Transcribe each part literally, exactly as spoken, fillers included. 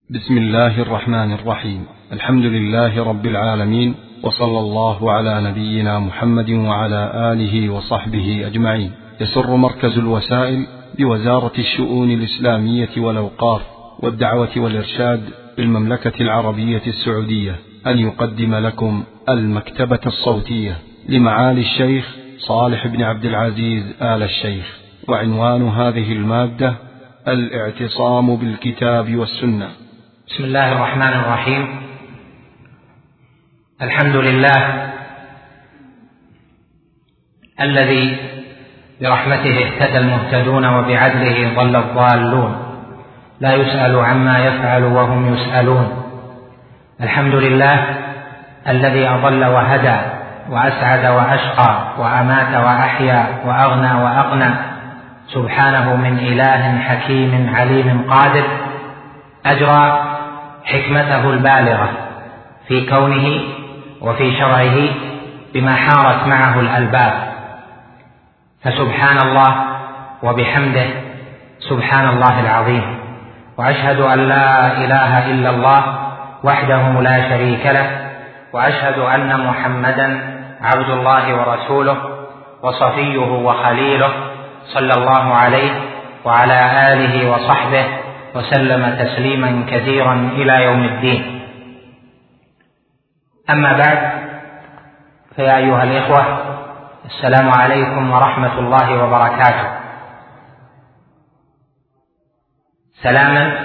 بسم الله الرحمن الرحيم. الحمد لله رب العالمين، وصلى الله على نبينا محمد وعلى آله وصحبه أجمعين. يسر مركز الوسائل بوزارة الشؤون الإسلامية والأوقاف والدعوة والإرشاد بالمملكة العربية السعودية أن يقدم لكم المكتبة الصوتية لمعالي الشيخ صالح بن عبد العزيز آل الشيخ. وعنوان هذه المادة: الاعتصام بالكتاب والسنة. بسم الله الرحمن الرحيم. الحمد لله الذي برحمته اهتدى المهتدون وبعدله ضل الضالون، لا يسأل عما يفعل وهم يسألون. الحمد لله الذي أضل وهدى وأسعد وأشقى وأمات وأحيا وأغنى وأقنى، سبحانه من إله حكيم عليم قادر أجرى حكمته البالغة في كونه وفي شرعه بما حارت معه الألباب، فسبحان الله وبحمده سبحان الله العظيم. وأشهد أن لا إله إلا الله وحده لا شريك له، وأشهد أن محمدا عبد الله ورسوله وصفيه وخليله، صلى الله عليه وعلى آله وصحبه وسلم تسليما كثيرا إلى يوم الدين. أما بعد، فيا أيها الإخوة، السلام عليكم ورحمة الله وبركاته. سلاما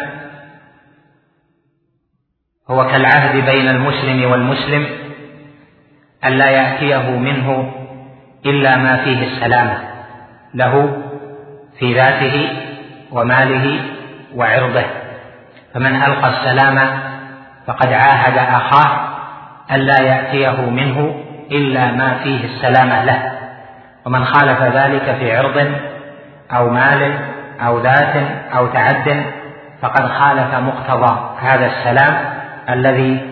هو كالعهد بين المسلم والمسلم ألا يأتيه منه إلا ما فيه السلامة له في ذاته وماله وعرضه، فمن ألقى السلام فقد عاهد أخاه ألا يأتيه منه إلا ما فيه السلامة له، ومن خالف ذلك في عرض أو مال أو ذات أو تعد فقد خالف مقتضى هذا السلام الذي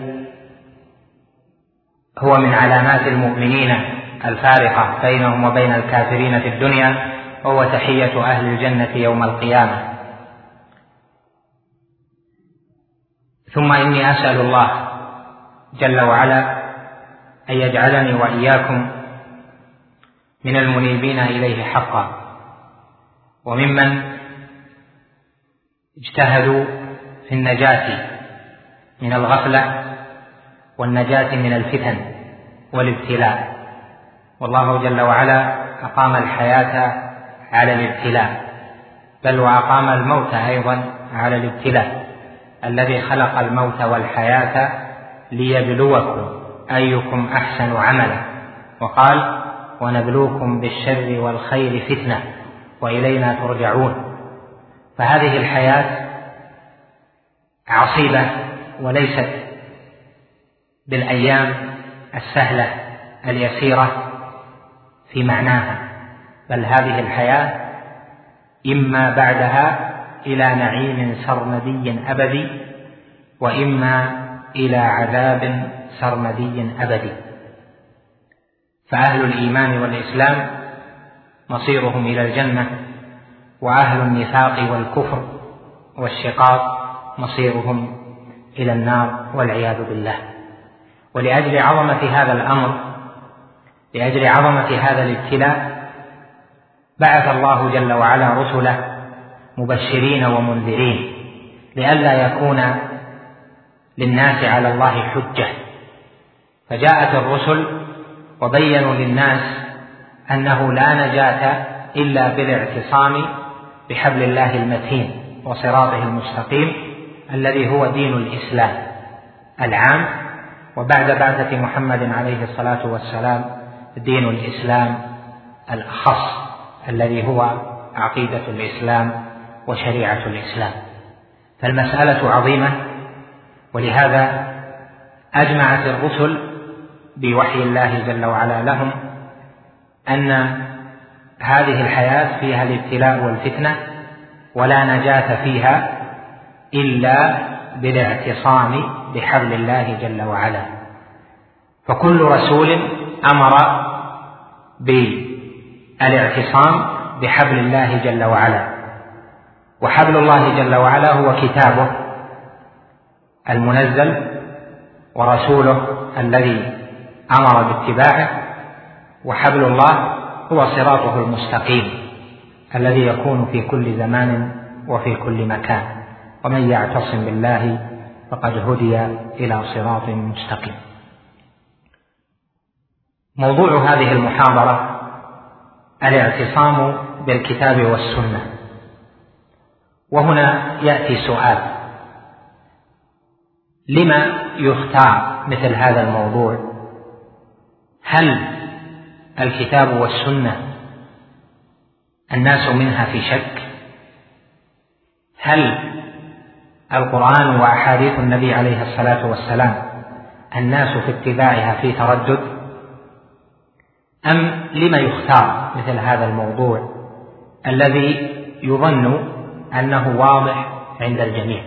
هو من علامات المؤمنين الفارقة بينهم وبين الكافرين في الدنيا، وهو تحية أهل الجنة يوم القيامة. ثم إني أسأل الله جل وعلا أن يجعلني وإياكم من المنيبين إليه حقا، وممن اجتهدوا في النجاة من الغفلة والنجاة من الفتن والابتلاء. والله جل وعلا أقام الحياة على الابتلاء، بل وأقام الموت أيضا على الابتلاء، الذي خلق الموت والحياة ليبلوكم أيكم أحسن عملا، وقال: ونبلوكم بالشر والخير فتنة وإلينا ترجعون. فهذه الحياة عصيبة وليست بالأيام السهلة اليسيرة في معناها، بل هذه الحياة إما بعدها إلى نعيم سرمدي أبدي، وإما إلى عذاب سرمدي أبدي. فأهل الإيمان والإسلام مصيرهم إلى الجنة، وأهل النفاق والكفر والشقاق مصيرهم إلى النار والعياذ بالله. ولأجل عظمة هذا الأمر، لأجل عظمة هذا الابتلاء، بعث الله جل وعلا رسله مبشرين ومنذرين، لئلا يكون للناس على الله حجة. فجاءت الرسل وبينوا للناس أنه لا نجاة إلا بالاعتصام بحبل الله المتين وصراطه المستقيم، الذي هو دين الإسلام العام، وبعد بعثة محمد عليه الصلاة والسلام دين الإسلام الأخص، الذي هو عقيدة الإسلام وشريعة الإسلام. فالمسألة عظيمة، ولهذا أجمعت الرسل بوحي الله جل وعلا لهم أن هذه الحياة فيها الابتلاء والفتنة، ولا نجاة فيها إلا بالاعتصام بحبل الله جل وعلا. فكل رسول أمر بالاعتصام بحبل الله جل وعلا، وحبل الله جل وعلا هو كتابه المنزل ورسوله الذي أمر باتباعه، وحبل الله هو صراطه المستقيم الذي يكون في كل زمان وفي كل مكان، ومن يعتصم بالله فقد هدي إلى صراط مستقيم. موضوع هذه المحاضرة الاعتصام بالكتاب والسنة. وهنا يأتي سؤال: لما يختار مثل هذا الموضوع؟ هل الكتاب والسنة الناس منها في شك؟ هل القرآن وأحاديث النبي عليه الصلاة والسلام الناس في اتباعها في تردد؟ أم لما يختار مثل هذا الموضوع الذي يظن أنه واضح عند الجميع؟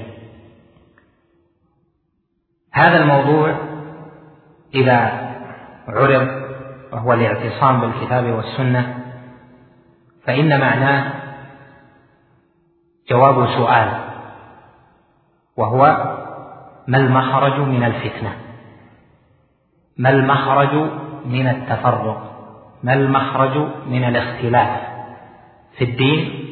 هذا الموضوع إذا عرض وهو الاعتصام بالكتاب والسنة فإن معناه جواب سؤال، وهو: ما المخرج من الفتنة؟ ما المخرج من التفرق؟ ما المخرج من الاختلاف في الدين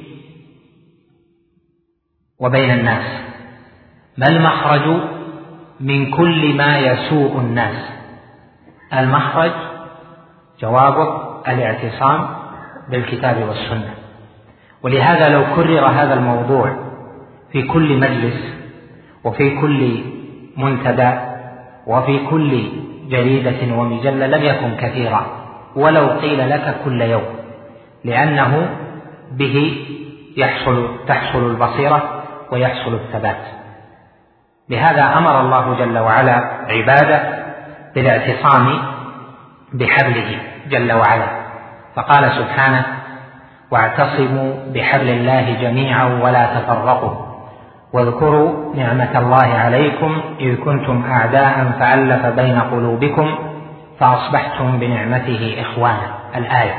وبين الناس؟ ما المخرج من كل ما يسوء الناس؟ المخرج جوابه الاعتصام بالكتاب والسنة. ولهذا لو كرر هذا الموضوع في كل مجلس وفي كل منتدى وفي كل جريدة ومجلة لم يكن كثيرا، ولو قيل لك كل يوم، لأنه به يحصل تحصل البصيرة ويحصل الثبات. لهذا أمر الله جل وعلا عباده بالاعتصام بحبله جل وعلا، فقال سبحانه: واعتصموا بحبل الله جميعا ولا تفرقوا واذكروا نعمة الله عليكم إذ كنتم أعداء فألف بين قلوبكم فأصبحتم بنعمته إخوانا. الآية.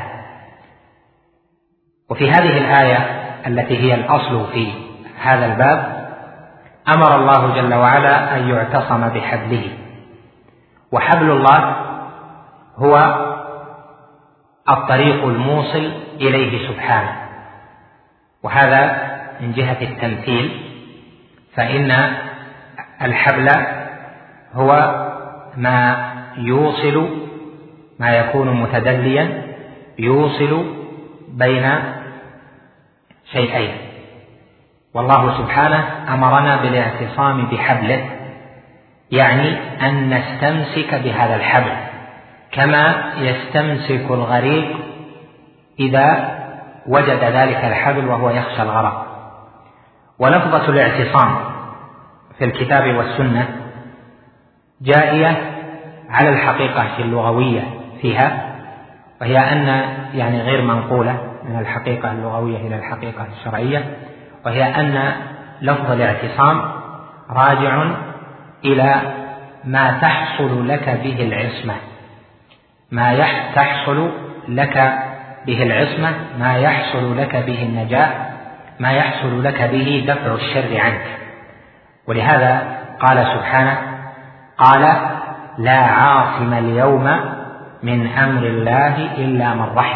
وفي هذه الآية التي هي الأصل في هذا الباب أمر الله جل وعلا أن يعتصم بحبله، وحبل الله هو الطريق الموصل إليه سبحانه. وهذا من جهة التمثيل، فإن الحبل هو ما يوصل، ما يكون متدليا يوصل بين شيئين، والله سبحانه أمرنا بالاعتصام بحبله، يعني أن نستمسك بهذا الحبل كما يستمسك الغريق إذا وجد ذلك الحبل وهو يخشى الغرق. ولفظة الاعتصام في الكتاب والسنة جائية على الحقيقة اللغوية فيها، وهي أن يعني غير منقولة من الحقيقة اللغوية إلى الحقيقة الشرعية، وهي أن لفظ الاعتصام راجع إلى ما تحصل لك به العصمة، ما تحصل لك به العصمة، ما يحصل لك به النجاة، ما يحصل لك به دفع الشر عنك. ولهذا قال سبحانه: قال: لا عاصم اليوم من أمر الله إلا من رحم.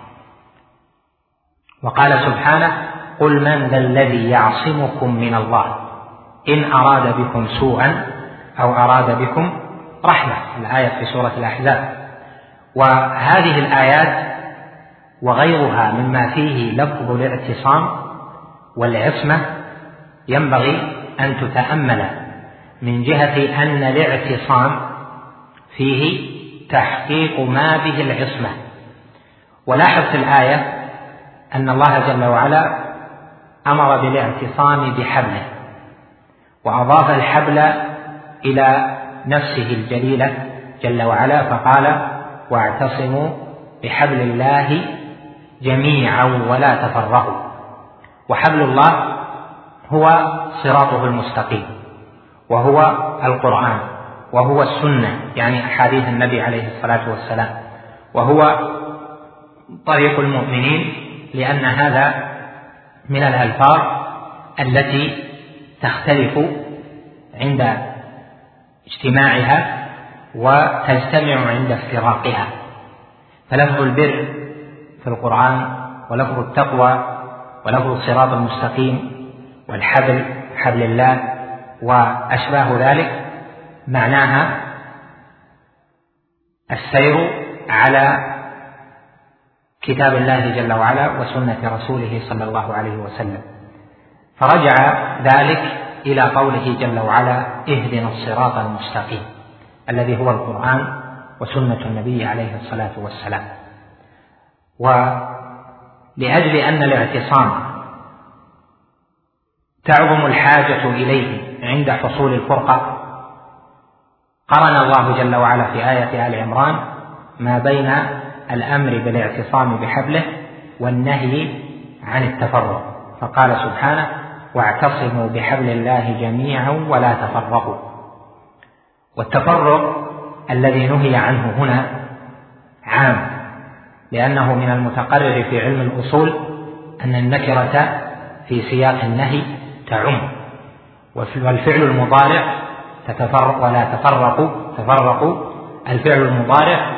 وقال سبحانه: قل من ذا الذي يعصمكم من الله إن أراد بكم سوءا أو أراد بكم رحمة. الآية في سورة الأحزاب. وهذه الآيات وغيرها مما فيه لفظ الاعتصام والعصمة ينبغي أن تتأمل من جهة أن الاعتصام فيه تحقيق ما به العصمة. ولاحظ في الآية أن الله جل وعلا أمر بالاعتصام بحبله، وأضاف الحبل إلى نفسه الجليلة جل وعلا فقال: واعتصموا بحبل الله جميعا ولا تفرقوا. وحبل الله هو صراطه المستقيم، وهو القرآن، وهو السنة يعني أحاديث النبي عليه الصلاة والسلام، وهو طريق المؤمنين، لأن هذا من الألفاظ التي تختلف عند اجتماعها وتجتمع عند افتراقها. فلفظ البر في القرآن ولفظ التقوى ولفظ الصراط المستقيم والحبل حبل الله وأشباه ذلك معناها السير على كتاب الله جل وعلا وسنة رسوله صلى الله عليه وسلم. فرجع ذلك إلى قوله جل وعلا اهدنا الصراط المستقيم الذي هو القرآن وسنة النبي عليه الصلاة والسلام. ولأجل أن الاعتصام تعظم الحاجة إليه عند حصول الفرقة قرن الله جل وعلا في آية آل عمران ما بين الأمر بالاعتصام بحبله والنهي عن التفرق، فقال سبحانه واعتصموا بحبل الله جميعا ولا تفرقوا. والتفرق الذي نهي عنه هنا عام، لأنه من المتقرر في علم الأصول أن النكرة في سياق النهي تعم، والفعل المضارع تتفرق ولا تفرقوا تفرقوا الفعل المضارع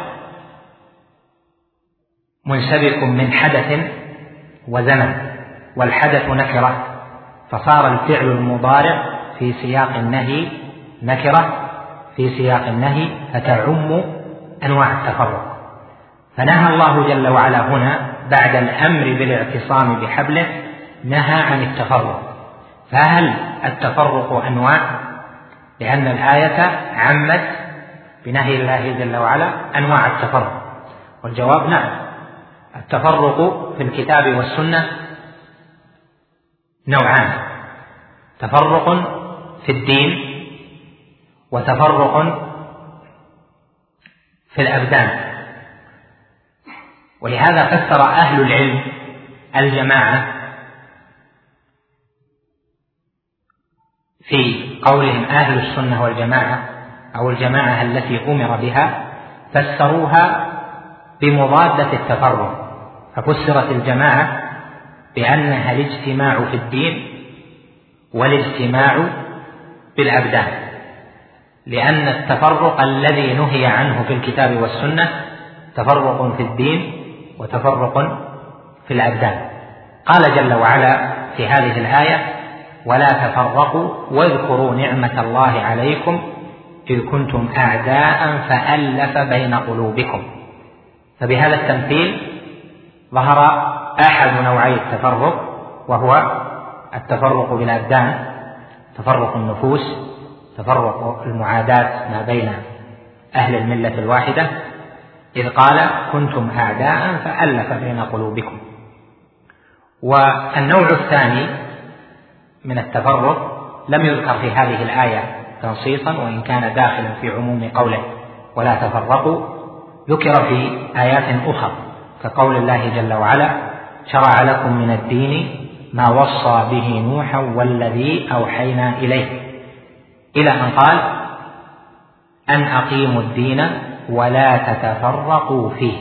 منسبك من حدث وزمن، والحدث نكرة، فصار الفعل المضارع في سياق النهي نكرة في سياق النهي فتعم أنواع التفرق. فنهى الله جل وعلا هنا بعد الأمر بالاعتصام بحبله نهى عن التفرق. فهل التفرق أنواع؟ لأن الآية عمت بنهي الله جل وعلا أنواع التفرق، والجواب نعم. التفرق في الكتاب والسنة نوعان: تفرق في الدين وتفرق في الأبدان. ولهذا فسر أهل العلم الجماعة في قولهم أهل السنة والجماعة أو الجماعة التي أمر بها، فسروها بمضادة التفرق، ففسرت الجماعة بأنها الاجتماع في الدين والاجتماع بالأبدان، لأن التفرق الذي نهي عنه في الكتاب والسنة تفرق في الدين وتفرق في الأبدان. قال جل وعلا في هذه الآية ولا تفرقوا واذكروا نعمة الله عليكم إذ كنتم أعداء فألف بين قلوبكم. فبهذا التمثيل ظهر أحد نوعي التفرق، وهو التفرق بالأبدان، تفرق النفوس، تفرق المعاداة ما بين أهل الملة الواحدة، إذ قال كنتم أعداء فألف بين قلوبكم. والنوع الثاني من التفرق لم يذكر في هذه الآية تنصيصا، وإن كان داخلا في عموم قوله ولا تفرقوا، ذكر في آيات أخرى كقول الله جل وعلا شرع لكم من الدين ما وصى به نوحا والذي أوحينا إليه، إلى أن قال أن أقيموا الدين ولا تتفرقوا فيه.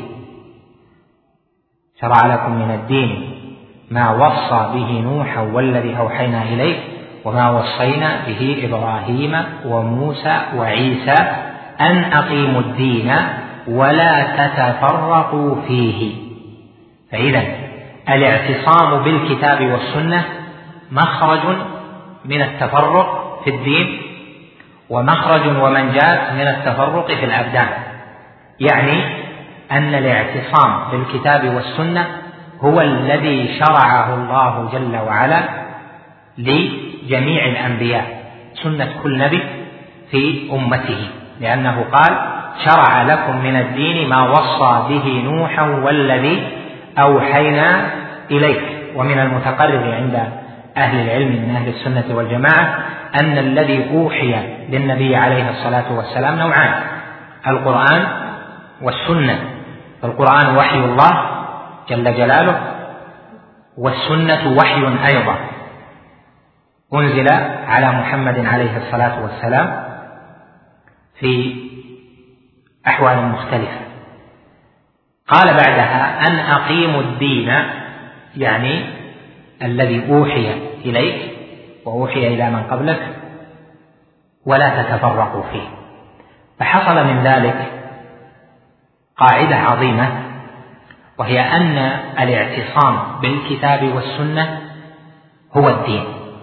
شرع لكم من الدين ما وصى به نوحا والذي أوحينا إليه وما وصينا به إبراهيم وموسى وعيسى أن أقيموا الدين ولا تتفرقوا فيه. فإذا الاعتصام بالكتاب والسنة مخرج من التفرق في الدين ومخرج ومنجاة من التفرق في الأبدان، يعني أن الاعتصام بالكتاب والسنة هو الذي شرعه الله جل وعلا لجميع الأنبياء، سنة كل نبي في أمته، لأنه قال شرع لكم من الدين ما وصى به نوحا والذي أوحينا إليك. ومن المتقرر عند أهل العلم من أهل السنة والجماعة أن الذي أوحي للنبي عليه الصلاة والسلام نوعان: القرآن والسنة. فالقرآن وحي الله جل جلاله، والسنة وحي أيضا أنزل على محمد عليه الصلاة والسلام في أحوال مختلفة. قال بعدها أن أقيموا الدين، يعني الذي أوحي إليك وأوحي إلى من قبلك ولا تتفرقوا فيه. فحصل من ذلك قاعدة عظيمة، وهي أن الاعتصام بالكتاب والسنة هو الدين.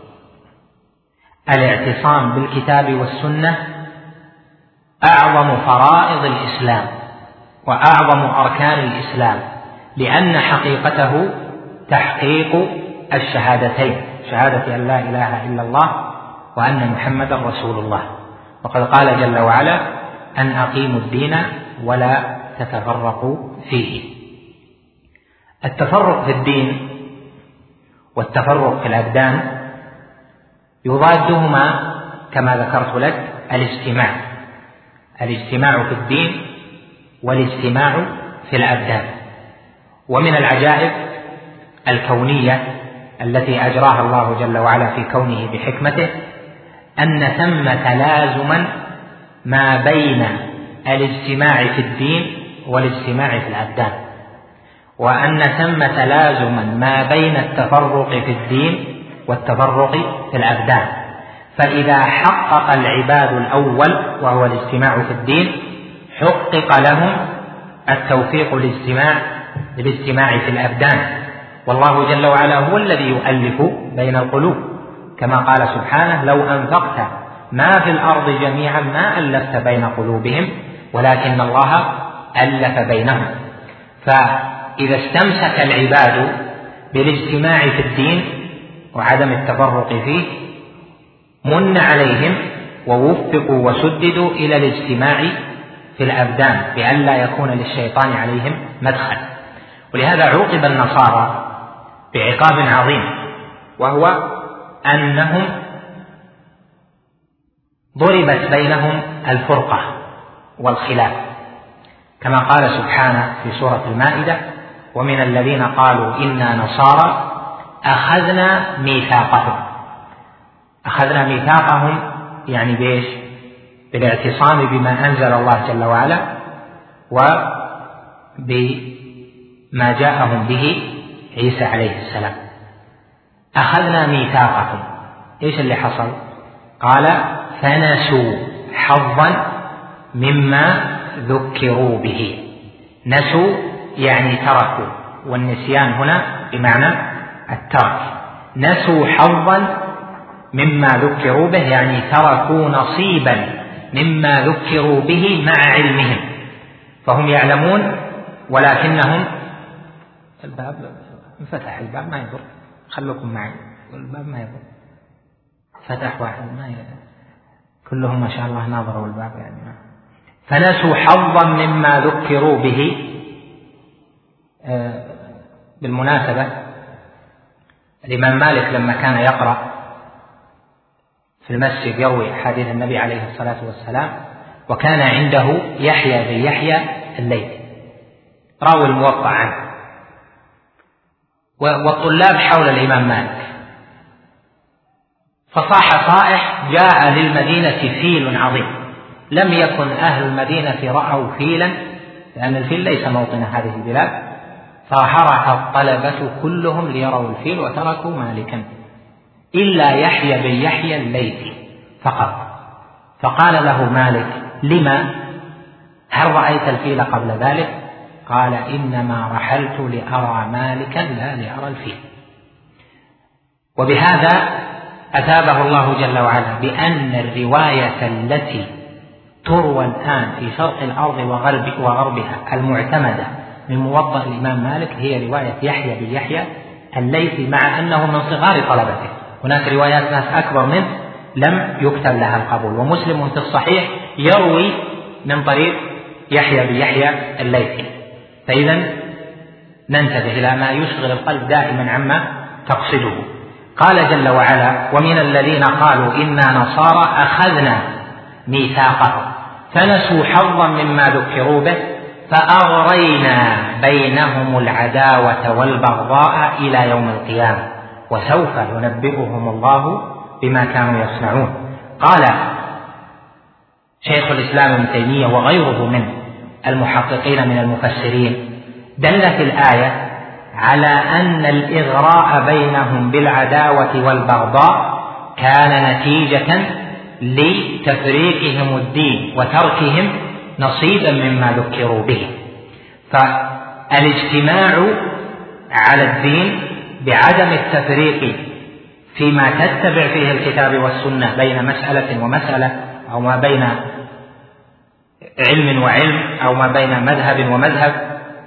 الاعتصام بالكتاب والسنة أعظم فرائض الإسلام وأعظم أركان الإسلام، لأن حقيقته تحقيق الشهادتين، شهادة أن لا إله إلا الله وأن محمدا رسول الله. وقد قال جل وعلا أن أقيموا الدين ولا تتفرقوا فيه. التفرق في الدين والتفرق في الأبدان يضادهما كما ذكرت لك الاجتماع، الاجتماع في الدين والاجتماع في الأبدان. ومن العجائب الكونية التي أجراها الله جل وعلا في كونه بحكمته أن ثم تلازما ما بين الاجتماع في الدين والاجتماع في الأبدان، وأن ثم تلازما ما بين التفرق في الدين والتفرق في الأبدان. فإذا حقق العباد الأول وهو الاجتماع في الدين حقق لهم التوفيق للاجتماع للاجتماع في الأبدان. والله جل وعلا هو الذي يؤلف بين القلوب، كما قال سبحانه لو أنفقت ما في الأرض جميعا ما ألفت بين قلوبهم ولكن الله ألف بينهم. فإذا استمسك العباد بالاجتماع في الدين وعدم التفرق فيه من عليهم ووفقوا وسددوا إلى الاجتماع في الأبدان بأن لا يكون للشيطان عليهم مدخل. ولهذا عوقب النصارى بعقاب عظيم، وهو أنهم ضربت بينهم الفرقة والخلاف، كما قال سبحانه في سورة المائدة ومن الذين قالوا إنا نصارى أخذنا ميثاقهم. أخذنا ميثاقهم يعني بإيش؟ بالاعتصام بما أنزل الله جل وعلا وبما جاءهم به عيسى عليه السلام. أخذنا ميثاقهم، إيش اللي حصل؟ قال فنسوا حظا مما ذكروا به. نسوا يعني تركوا، والنسيان هنا بمعنى الترك. نسوا حظا مما ذكروا به يعني تركوا نصيبا مما ذكروا به مع علمهم، فهم يعلمون ولكنهم الباب انفتح، الباب ما يضر، خلوكم معي، الباب ما يضر، فتح واحد ما يضر، كلهم ما شاء الله ناظروا الباب يعني. فنسوا حظا مما ذكروا به. آه بالمناسبة الإمام مالك لما كان يقرأ في المسجد يروي أحاديث النبي عليه الصلاة والسلام، وكان عنده يحيى بن يحيى الليثي راوي الموطأ عنه، والطلاب حول الإمام مالك، فصاح صائح جاء للمدينة فيل عظيم، لم يكن أهل المدينة رأوا فيلا، لأن الفيل ليس موطن هذه البلاد، فحرح الطلبة كلهم ليروا الفيل وتركوا مالكا إلا يحيى بن يحيى الليثي فقط. فقال له مالك لما؟ هل رأيت الفيل قبل ذلك؟ قال إنما رحلت لأرى مالكا لا لأرى الفيل. وبهذا أثابه الله جل وعلا بأن الرواية التي تروى الآن في شرق الأرض وغرب وغربها المعتمدة من موطأ الإمام مالك هي رواية يحيى بن يحيى الليثي، مع أنه من صغار طلبته. هناك روايات ناس أكبر منه لم يكتب لها القبول، ومسلم في الصحيح يروي من طريق يحيى بن يحيى الليثي. فإذا ننتبه إلى ما يشغل القلب دائما عما تقصده. قال جل وعلا ومن الذين قالوا إنا نصارى أخذنا ميثاقهم فنسوا حظا مما ذكروا به فأغرينا بينهم العداوة والبغضاء إلى يوم القيامة وسوف ينبئهم الله بما كانوا يصنعون. قال شيخ الإسلام ابن تيمية وغيره من المحققين من المفسرين دلت الآية على أن الإغراء بينهم بالعداوة والبغضاء كان نتيجة لتفريقهم الدين وتركهم نصيبا مما ذكروا به. فالاجتماع على الدين بعدم التفريق فيما تتبع فيه الكتاب والسنة بين مسألة ومسألة، أو ما بين علم وعلم، أو ما بين مذهب ومذهب،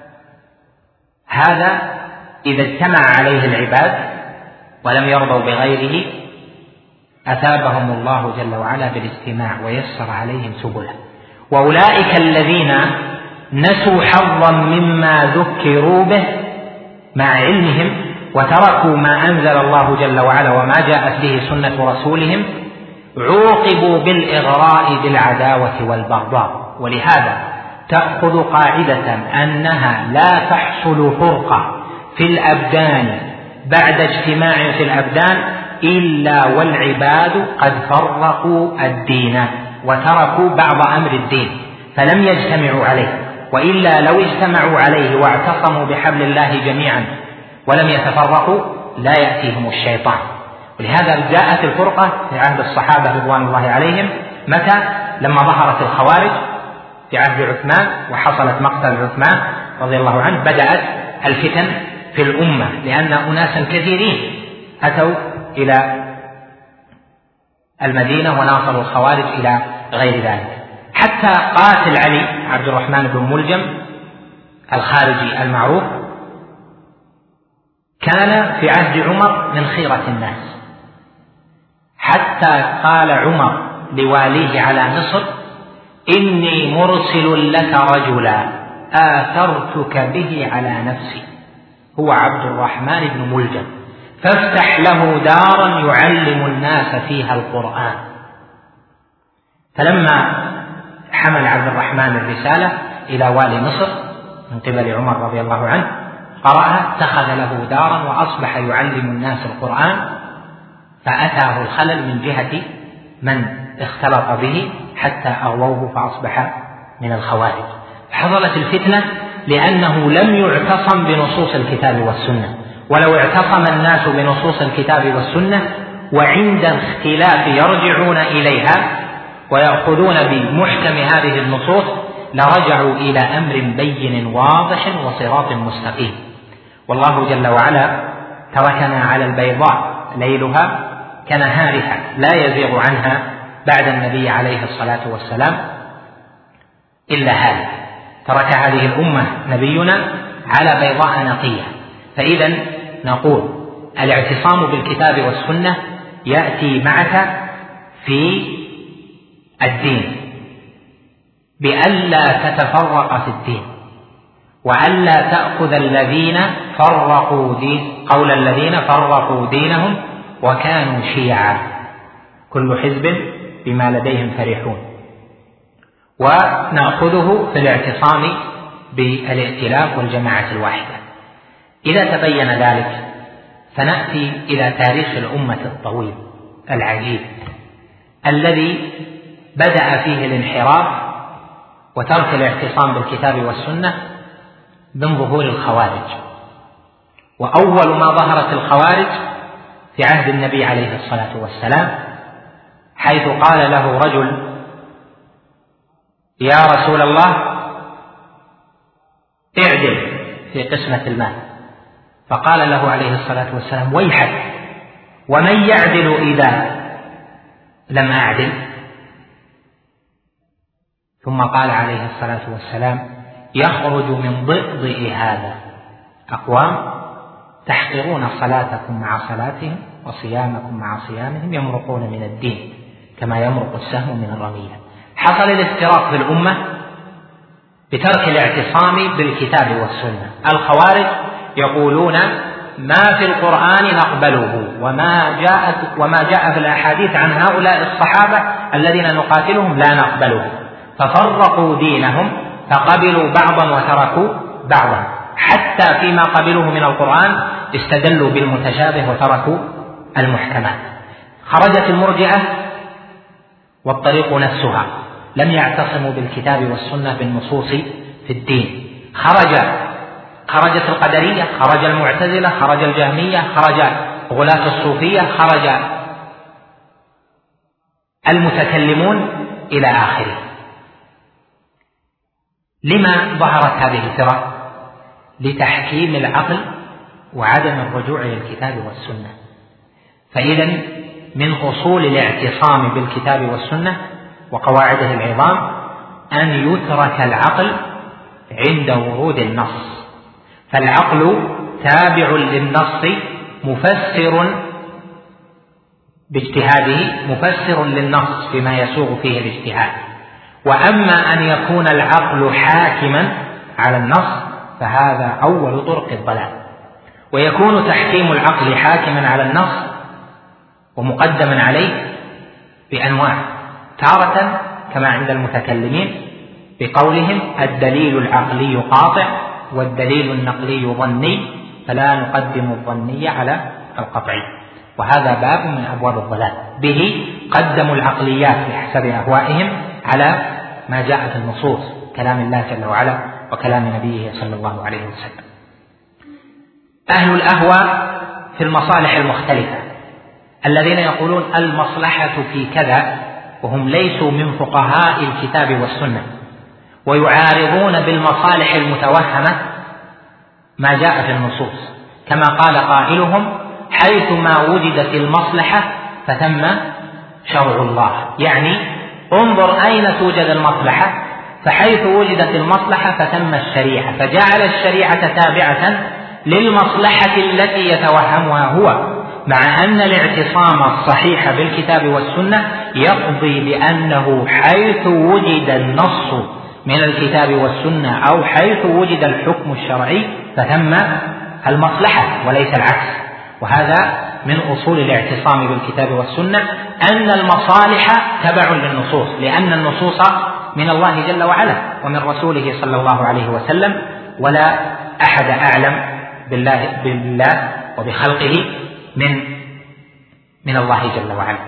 هذا إذا اجتمع عليه العباد ولم يرضوا بغيره أثابهم الله جل وعلا بالاجتماع ويسر عليهم سبله. وأولئك الذين نسوا حظا مما ذكروا به مع علمهم وتركوا ما أنزل الله جل وعلا وما جاءت به سنة رسولهم عوقبوا بالإغراء بالعداوة والبغضاء. ولهذا تأخذ قاعدة أنها لا تحصل فرقة في الأبدان بعد اجتماع في الأبدان إلا والعباد قد فرقوا الدين وتركوا بعض أمر الدين فلم يجتمعوا عليه، وإلا لو اجتمعوا عليه واعتصموا بحبل الله جميعا ولم يتفرقوا لا يأتيهم الشيطان. ولهذا جاءت الفرقة في عهد الصحابة رضوان الله عليهم متى؟ لما ظهرت الخوارج في عهد عثمان وحصلت مقتل عثمان رضي الله عنه، بدأت الفتن في الأمة لأن أناسا كثيرين أتوا إلى المدينة وناصروا الخوارج إلى غير ذلك، حتى قاتل علي عبد الرحمن بن ملجم الخارجي المعروف كان في عهد عمر من خيرة الناس، حتى قال عمر لواليه على مصر: إني مرسل لك رجلا آثرتك به على نفسي، هو عبد الرحمن بن ملجم، فافتح له دارا يعلم الناس فيها القرآن. فلما حمل عبد الرحمن الرسالة إلى والي مصر من قبل عمر رضي الله عنه قرأها، اتخذ له دارا وأصبح يعلم الناس القرآن، فأتاه الخلل من جهة من اختلط به حتى أغووه فأصبح من الخوارج. حصلت الفتنة لأنه لم يعتصم بنصوص الكتاب والسنة، ولو اعتصم الناس بنصوص الكتاب والسنة وعند الاختلاف يرجعون إليها ويأخذون بمحكم هذه النصوص لرجعوا إلى أمر بين واضح وصراط مستقيم. والله جل وعلا تركنا على البيضاء ليلها كنهارها لا يزيغ عنها بعد النبي عليه الصلاة والسلام إلا هذا، ترك هذه الأمة نبينا على بيضاء نقية. فإذا نقول الاعتصام بالكتاب والسنة يأتي معك في الدين بألا تتفرق في الدين، وألا تأخذ الذين فرقوا دين قول الذين فرقوا دينهم وكانوا شيعا كل حزب بما لديهم فرحون، ونأخذه في الاعتصام بالائتلاف والجماعة الواحدة. إذا تبين ذلك فنأتي إلى تاريخ الأمة الطويل العجيب الذي بدأ فيه الانحراف وترك الاعتصام بالكتاب والسنة من ظهور الخوارج. وأول ما ظهرت الخوارج في عهد النبي عليه الصلاة والسلام، حيث قال له رجل: يا رسول الله اعدل في قسمة المال، فقال له عليه الصلاة والسلام: ويحك، ومن يعدل إذا لم أعدل؟ ثم قال عليه الصلاة والسلام: يخرج من ضئضئ هذا أقوام تحقرون صلاتكم مع صلاتهم وصيامكم مع صيامهم يمرقون من الدين كما يمرق السهم من الرمية. حصل الافتراق في الأمة بترك الاعتصام بالكتاب والسنة. الخوارج يقولون ما في القرآن نقبله، وما جاءت وما جاء في الأحاديث عن هؤلاء الصحابة الذين نقاتلهم لا نقبله، ففرقوا دينهم فقبلوا بعضا وتركوا بعضا، حتى فيما قبلوه من القرآن استدلوا بالمتشابه وتركوا المحكمات. خرجت المرجئة والطريق نفسها لم يعتصموا بالكتاب والسنة بالنصوص في الدين. خرج خرجت القدرية، خرج المعتزلة، خرج الجهمية، خرج غلاة الصوفية، خرج المتكلمون إلى آخره. لما ظهرت هذه الفرق؟ لتحكيم العقل وعدم الرجوع إلى الكتاب والسنة. فإذا من أصول الاعتصام بالكتاب والسنة وقواعده العظام أن يترك العقل عند ورود النص، فالعقل تابع للنص مفسر باجتهاده، مفسر للنص فيما يسوغ فيه الاجتهاد. وأما أن يكون العقل حاكما على النص فهذا أول طرق الضلال. ويكون تحكيم العقل حاكما على النص ومقدما عليه بأنواع، تارة كما عند المتكلمين بقولهم الدليل العقلي قاطع والدليل النقلي ظني، فلا نقدم الظني على القطعي، وهذا باب من أبواب الضلال. به قدموا العقليات بحسب أهوائهم على ما جاءت النصوص، كلام الله جل وعلا وكلام نبيه صلى الله عليه وسلم. أهل الأهواء في المصالح المختلفة الذين يقولون المصلحة في كذا، وهم ليسوا من فقهاء الكتاب والسنة، ويعارضون بالمصالح المتوهمة ما جاء في النصوص، كما قال قائلهم حيث ما وجدت المصلحة فتم شرع الله. يعني انظر أين توجد المصلحة، فحيث وجدت المصلحة فتم الشريعة، فجعل الشريعة تابعة للمصلحة التي يتوهمها هو، مع أن الاعتصام الصحيح بالكتاب والسنة يقضي بأنه حيث وجد النص من الكتاب والسنة أو حيث وجد الحكم الشرعي فثم المصلحة وليس العكس. وهذا من أصول الاعتصام بالكتاب والسنة، أن المصالح تبع للنصوص، لأن النصوص من الله جل وعلا ومن رسوله صلى الله عليه وسلم، ولا أحد أعلم بالله, بالله وبخلقه من من الله جل وعلا،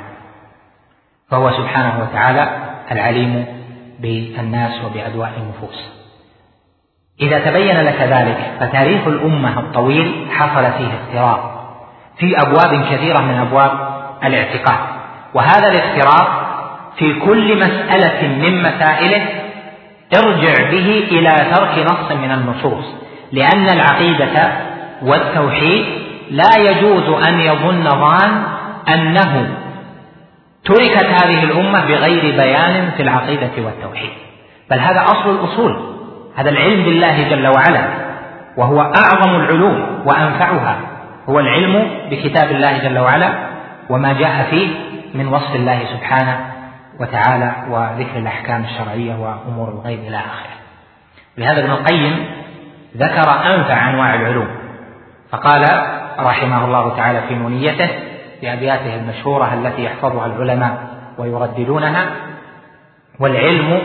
فهو سبحانه وتعالى العليم بالناس وبأدواء النفوس. إذا تبين لك ذلك فتاريخ الأمة الطويل حصل فيه اختراق في أبواب كثيرة من أبواب الاعتقاد، وهذا الاختراق في كل مسألة من مسائله ارجع به إلى ترك نص من النصوص، لأن العقيدة والتوحيد لا يجوز أن يظن ظان أنه تركت هذه الأمة بغير بيان في العقيدة والتوحيد، بل هذا أصل الأصول، هذا العلم بالله جل وعلا، وهو أعظم العلوم وأنفعها، هو العلم بكتاب الله جل وعلا وما جاء فيه من وصف الله سبحانه وتعالى وذكر الأحكام الشرعية وأمور الغيب إلى آخره. لهذا ابن القيم ذكر أنفع أنواع العلوم، فقال رحمه الله تعالى في نونيته بأبياته المشهورة التي يحفظها العلماء ويرددونها: والعلم،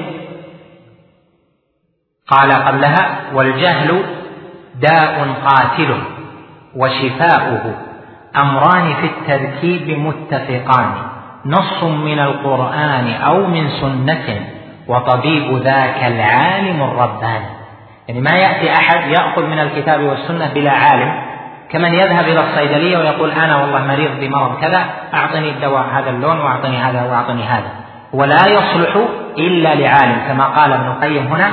قال قبلها: والجهل داء قاتل وشفاؤه أمران في التركيب متفقان، نص من القرآن أو من سنة وطبيب ذاك العالم الرباني. يعني ما يأتي أحد يأخذ من الكتاب والسنة بلا عالم، كمن يذهب إلى الصيدلية ويقول أنا والله مريض بمرض كذا، أعطني الدواء هذا اللون وأعطني هذا وأعطني هذا، ولا يصلح إلا لعالم، كما قال ابن القيم هنا: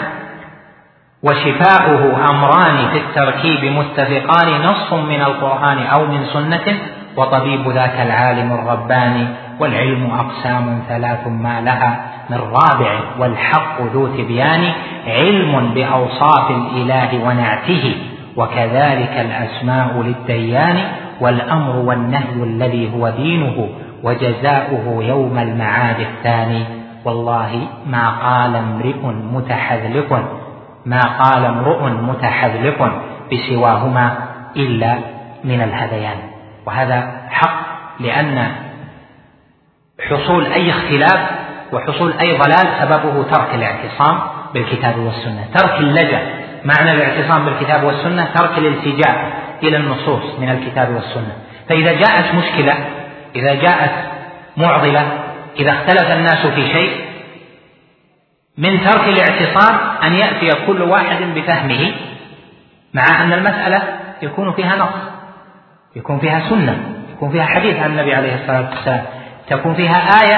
وشفاؤه أمران في التركيب متفقان، نص من القرآن أو من سنة وطبيب ذاك العالم الرباني. والعلم أقسام ثلاث ما لها من رابع، والحق ذو تبيان، علم بأوصاف الإله ونعته، وكذلك الأسماء للديان، والأمر والنهي الذي هو دينه، وجزاؤه يوم المعاد الثاني. والله ما قال امرئ متحذلق ما قال امرؤ متحذلق بسواهما إلا من الهذيان. وهذا حق، لأن حصول أي اختلاف وحصول أي ضلال سببه ترك الاعتصام بالكتاب والسنة، ترك اللجأ. معنى الاعتصام بالكتاب والسنة ترك الالتجاء إلى النصوص من الكتاب والسنة. فإذا جاءت مشكلة، إذا جاءت معضلة، إذا اختلف الناس في شيء، من ترك الاعتصام أن يأتي كل واحد بفهمه، مع أن المسألة يكون فيها نص، يكون فيها سنة، يكون فيها حديث عن النبي عليه الصلاة والسلام، تكون فيها آية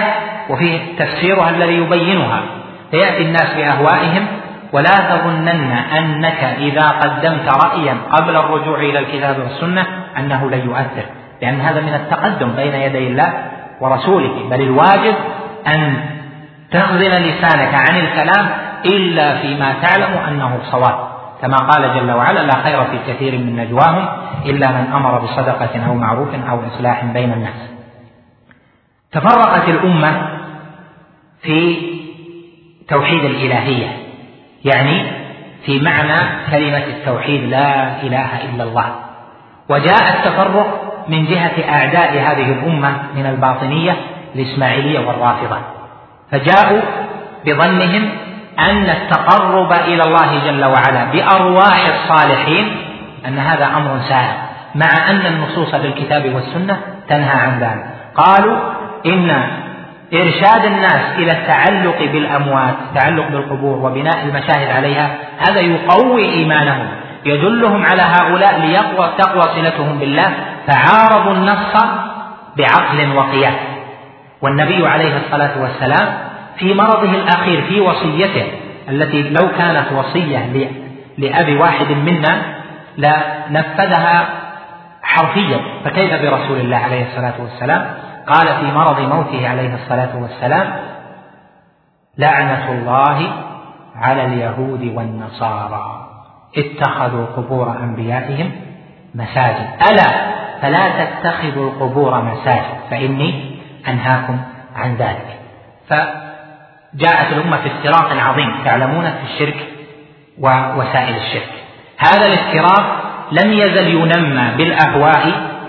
وفيه تفسيرها الذي يبينها، فيأتي الناس بأهوائهم. ولا تظنن أنك إذا قدمت رأيا قبل الرجوع إلى الكتاب والسنة أنه لن يؤثر، لأن هذا من التقدم بين يدي الله ورسوله، بل الواجب أن تخزن لسانك عن الكلام إلا فيما تعلم أنه صواب، كما قال جل وعلا: لا خير في كثير من نجواهم إلا من أمر بصدقة أو معروف أو إصلاح بين الناس. تفرقت الأمة في توحيد الإلهية، يعني في معنى كلمة التوحيد لا إله إلا الله، وجاء التفرق من جهة أعداء هذه الأمة من الباطنية الإسماعيلية والرافضة، فجاءوا بظنهم أن التقرب إلى الله جل وعلا بأرواح الصالحين أن هذا أمر سائغ، مع أن النصوص بالكتاب والسنة تنهى عن ذلك. قالوا إن إرشاد الناس إلى التعلق بالأموات، التعلق بالقبور وبناء المشاهد عليها، هذا يقوي إيمانهم، يدلهم على هؤلاء ليقوى تقوى صلتهم بالله، فعارضوا النص بعقل وقياس. والنبي عليه الصلاة والسلام في مرضه الأخير في وصيته التي لو كانت وصية لأبي واحد منا لنفذها حرفيا، فكيف برسول الله عليه الصلاة والسلام؟ قال في مرض موته عليه الصلاة والسلام: لعنة الله على اليهود والنصارى اتخذوا قبور أنبيائهم مساجد، ألا فلا تتخذوا القبور مساجد فإني أنهاكم عن ذلك. فجاءت الأمة في افتراق عظيم تعلمون في الشرك ووسائل الشرك. هذا الافتراق لم يزل ينمى بالأهواء،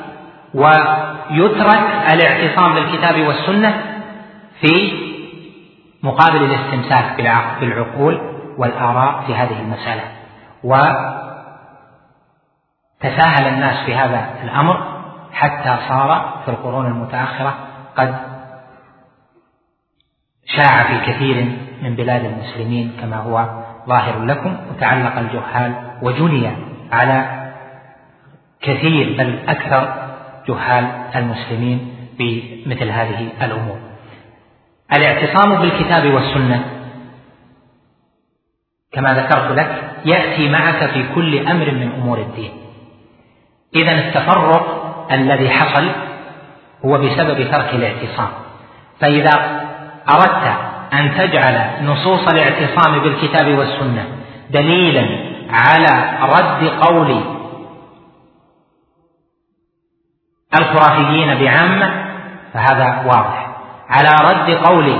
ويترك الاعتصام بالكتاب والسنة في مقابل الاستمساك بالعقول والآراء في هذه المسألة. وتساهل الناس في هذا الأمر حتى صار في القرون المتأخرة قد شاع في كثير من بلاد المسلمين كما هو ظاهر لكم، وتعلق الجهال وجني على كثير بل أكثر جهال المسلمين بمثل هذه الأمور. الاعتصام بالكتاب والسنة كما ذكرت لك يأتي معك في كل أمر من أمور الدين. إذن التفرق الذي حصل هو بسبب ترك الاعتصام، فإذا أردت أن تجعل نصوص الاعتصام بالكتاب والسنة دليلا على رد قول الخرافيين بعامة فهذا واضح، على رد قول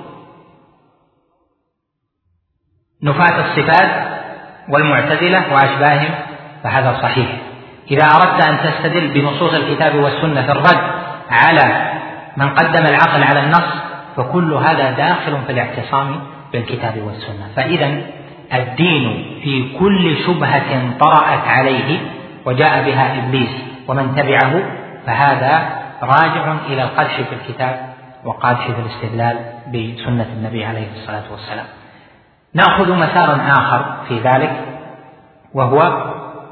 نفاة الصفات والمعتزلة وأشباههم فهذا صحيح. إذا أردت أن تستدل بنصوص الكتاب والسنة في الرد على من قدم العقل على النص فكل هذا داخل في الاعتصام بالكتاب والسنة. فإذا الدين في كل شبهة طرأت عليه وجاء بها إبليس ومن تبعه فهذا راجع إلى القدح في الكتاب وقدح في الاستدلال بسنة النبي عليه الصلاة والسلام. نأخذ مسارا آخر في ذلك وهو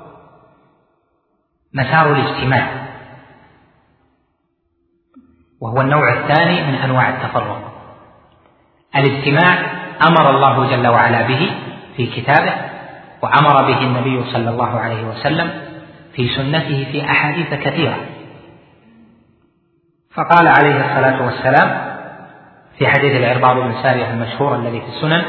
مسار الاجتماع، وهو النوع الثاني من أنواع التفرق. الاجتماع أمر الله جل وعلا به في كتابه، وأمر به النبي صلى الله عليه وسلم في سنته في أحاديث كثيرة. فقال عليه الصلاة والسلام في حديث العرباض بن سارية المشهور الذي في السنن: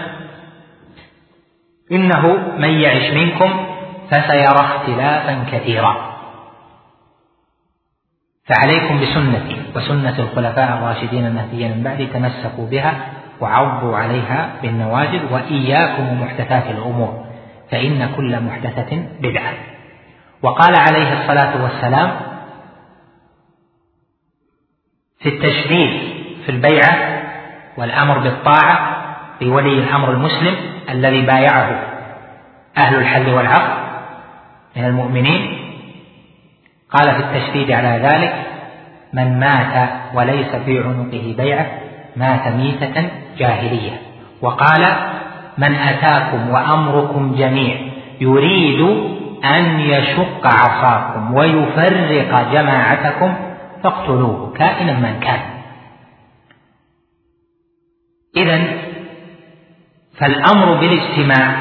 إنه من يعش منكم فسيرى اختلافا كثيرا، فعليكم بسنتي وسنة الخلفاء الراشدين المهديين من بعدي تمسكوا بها وعضوا عليها بالنواجذ، وإياكم ومحدثات الأمور فإن كل محدثة بدعة. وقال عليه الصلاة والسلام في التشديد في البيعة والأمر بالطاعة لولي الأمر المسلم الذي بايعه أهل الحل والعقد من المؤمنين، قال في التشديد على ذلك: من مات وليس في عنقه بيعة مات ميتة جاهلية. وقال: من أتاكم وأمركم جميع يريد أن يشق عصاكم ويفرق جماعتكم فاقتلوه كائنا من كان. إذن فالأمر بالاجتماع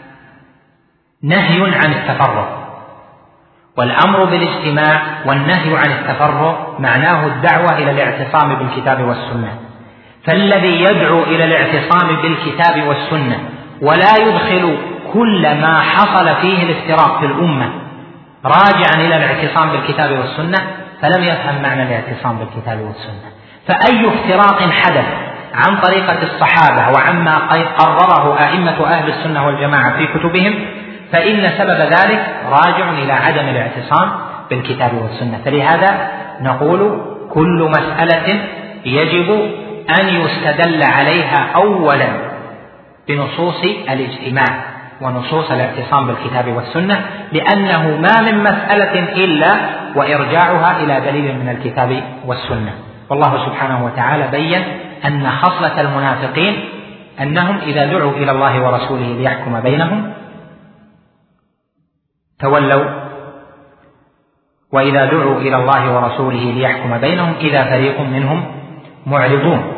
نهي عن التفرق، والأمر بالاجتماع والنهي عن التفرق معناه الدعوة إلى الاعتصام بالكتاب والسنة. فالذي يدعو إلى الاعتصام بالكتاب والسنة ولا يدخل كل ما حصل فيه الافتراق في الأمة راجعا إلى الاعتصام بالكتاب والسنة فلم يفهم معنى الاعتصام بالكتاب والسنة. فأي افتراق حدث عن طريقة الصحابة وعما قرره أئمة أهل السنة والجماعة في كتبهم فإن سبب ذلك راجع إلى عدم الاعتصام بالكتاب والسنة. فلهذا نقول كل مسألة يجب أن يستدل عليها أولا بنصوص الاجتماع ونصوص الاعتصام بالكتاب والسنة، لأنه ما من مسألة إلا وإرجاعها إلى دليل من الكتاب والسنة. والله سبحانه وتعالى بيّن أن خصلة المنافقين أنهم إذا دعوا إلى الله ورسوله ليحكم بينهم تولوا، وإذا دعوا إلى الله ورسوله ليحكم بينهم إذا فريق منهم معرضون.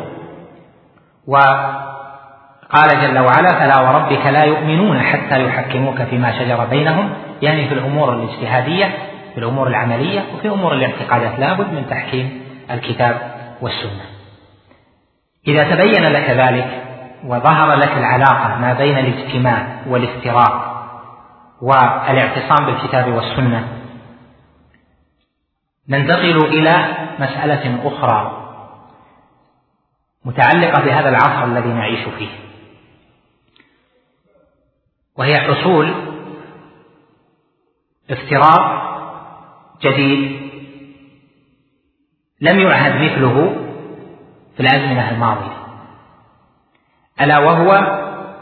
وقال جل وعلا فلا وربك لا يؤمنون حتى يحكموك فيما شجر بينهم، يعني في الأمور الاجتهادية في الأمور العملية وفي أمور الاعتقادات لا بد من تحكيم الكتاب والسنة. إذا تبين لك ذلك وظهر لك العلاقة ما بين الاجتماع والافتراق والاعتصام بالكتاب والسنة ننتقل إلى مسألة أخرى متعلقة بهذا العصر الذي نعيش فيه، وهي حصول افتراق جديد لم يعهد مثله في الأزمنة الماضية، ألا وهو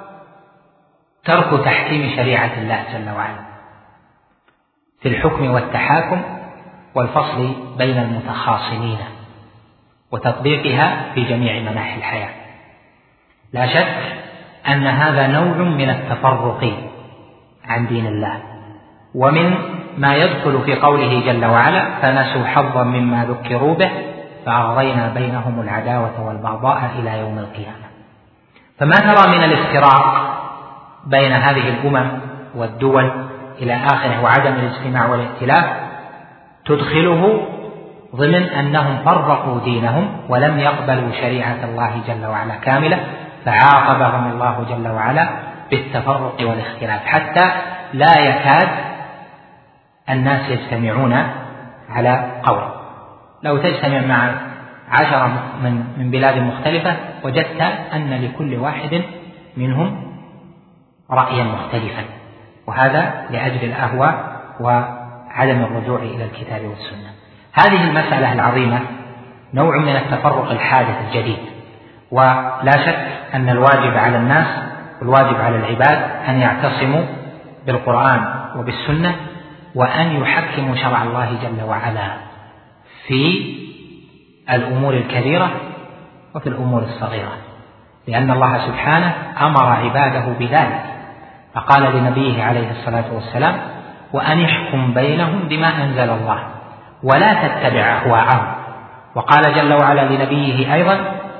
ترك تحكيم شريعة الله جل وعلا في الحكم والتحاكم والفصل بين المتخاصمين وتطبيقها في جميع مناحي الحياة. لا شك أن هذا نوع من التفرق عن دين الله، ومن ما يدخل في قوله جل وعلا فنسوا حظا مما ذكروا به فأغرينا بينهم العداوة والبغضاء إلى يوم القيامة. فما ترى من الافتراق بين هذه الأمم والدول إلى آخره وعدم الاجتماع والائتلاف تدخله ضمن أنهم فرقوا دينهم ولم يقبلوا شريعة الله جل وعلا كاملة، فعاقبهم الله جل وعلا بالتفرق والاختلاف حتى لا يكاد الناس يجتمعون على قول. لو تجتمع مع عشرة من, من بلاد مختلفة وجدت أن لكل واحد منهم رأيا مختلفا، وهذا لأجل الأهواء وعدم الرجوع إلى الكتاب والسنة. هذه المسألة العظيمة نوع من التفرق الحادث الجديد، ولا شك أن الواجب على الناس والواجب على العباد أن يعتصموا بالقرآن وبالسنة وأن يحكموا شرع الله جل وعلا في الأمور الكبيرة وفي الأمور الصغيرة، لأن الله سبحانه أمر عباده بذلك، فقال لنبيه عليه الصلاة والسلام وأن يحكم بينهم بما أنزل الله ولا تتبع أهواءهم. وقال جل وعلا لنبيه أيضا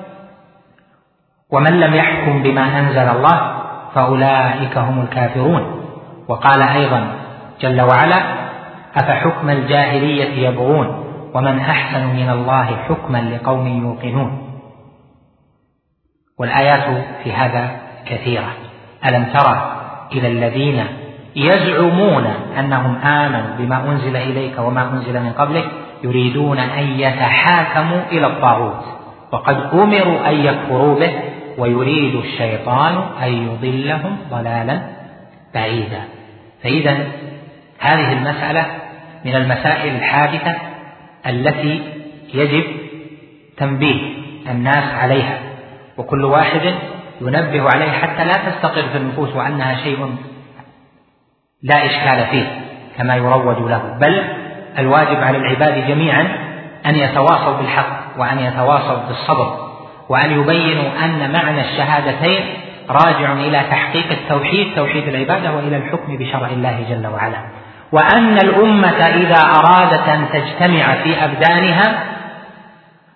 ومن لم يحكم بما أنزل الله فأولئك هم الكافرون. وقال أيضا جل وعلا أفحكم الجاهلية يبغون ومن أحسن من الله حكما لقوم يوقنون. والآيات في هذا كثيرة. ألم ترى إلى الذين يزعمون أنهم آمنوا بما أنزل إليك وما أنزل من قبلك يريدون أن يتحاكموا إلى الطاغوت وقد أمروا أن يكفروا به ويريد الشيطان أن يضلهم ضلالا بعيدا. فإذا هذه المسألة من المسائل الحادثة التي يجب تنبيه الناس عليها، وكل واحد ينبه عليه حتى لا تستقر في النفوس وأنها شيء لا إشكال فيه كما يروج له، بل الواجب على العباد جميعا أن يتواصوا بالحق وأن يتواصوا بالصبر وأن يبينوا أن معنى الشهادتين راجع إلى تحقيق التوحيد توحيد العبادة وإلى الحكم بشرع الله جل وعلا، وأن الأمة إذا أرادت أن تجتمع في أبدانها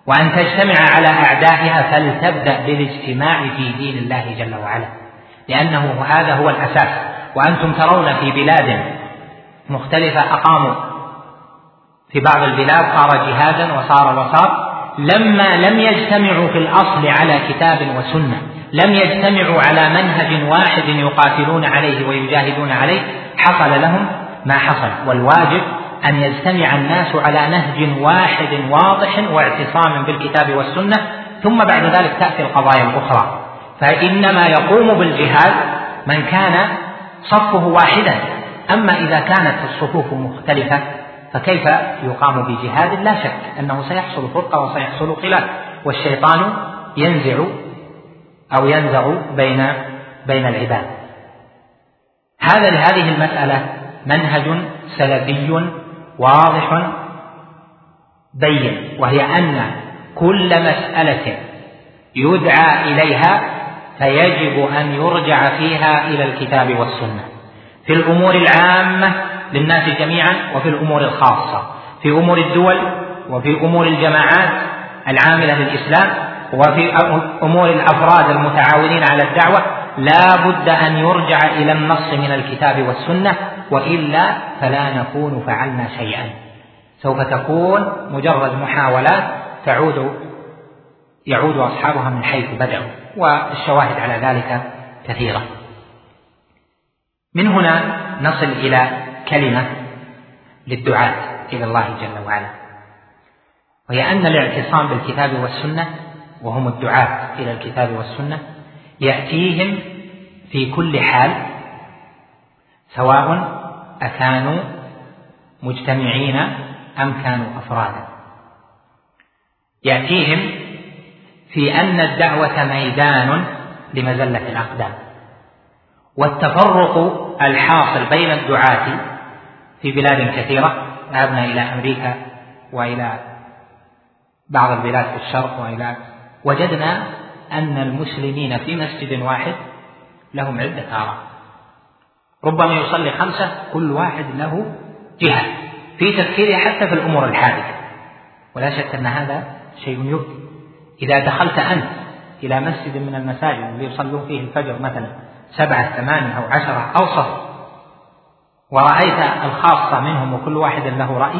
وأن تجتمع على أعدائها، فلتبدأ بالاجتماع في دين الله جل وعلا، لأنه هذا هو الأساس. وأنتم ترون في بلاد مختلفة أقاموا في بعض البلاد صار جهادا وصار وصار، لما لم يجتمعوا في الأصل على كتاب وسنة، لم يجتمعوا على منهج واحد يقاتلون عليه ويجاهدون عليه، حصل لهم ما حصل. والواجب أن يجتمع الناس على نهج واحد واضح واعتصام بالكتاب والسنة، ثم بعد ذلك تأتي القضايا الأخرى. فإنما يقوم بالجهاد من كان صفه واحدا، أما إذا كانت الصفوف مختلفة فكيف يقام بجهاد؟ لا شك أنه سيحصل فرقة وسيحصل خلاف، والشيطان ينزع أو ينزع بين بين العباد. هذا لهذه المسألة منهج سلفي واضح بين، وهي أن كل مسألة يدعى إليها فيجب أن يرجع فيها إلى الكتاب والسنة، في الأمور العامة للناس جميعا، وفي الأمور الخاصة، في أمور الدول، وفي أمور الجماعات العاملة للإسلام، وفي أمور الأفراد المتعاونين على الدعوة. لا بد أن يرجع إلى النص من الكتاب والسنة، وإلا فلا نكون فعلنا شيئا، سوف تكون مجرد محاولات تعود يعود أصحابها من حيث بدأوا، والشواهد على ذلك كثيرة. من هنا نصل إلى كلمة للدعاة إلى الله جل وعلا، وهي أن الاعتصام بالكتاب والسنة، وهم الدعاة إلى الكتاب والسنة، يأتيهم في كل حال، سواء أكانوا مجتمعين أم كانوا أفرادا. يأتيهم في أن الدعوة ميدان لمزلة الأقدام، والتفرق الحاصل بين الدعاة في بلاد كثيرة، ذهبنا إلى أمريكا وإلى بعض البلاد في الشرق وإلى وجدنا أن المسلمين في مسجد واحد لهم عدة آراء، ربما يصلي خمسة، كل واحد له جهة في تفكيره حتى في الأمور الحادثة. ولا شك أن هذا شيء يبكي. إذا دخلت أنت إلى مسجد من المساجد اللي يصلون فيه الفجر مثلا سبعة ثمانية أو عشرة أوسط، ورأيت الخاصة منهم وكل واحد له رأي،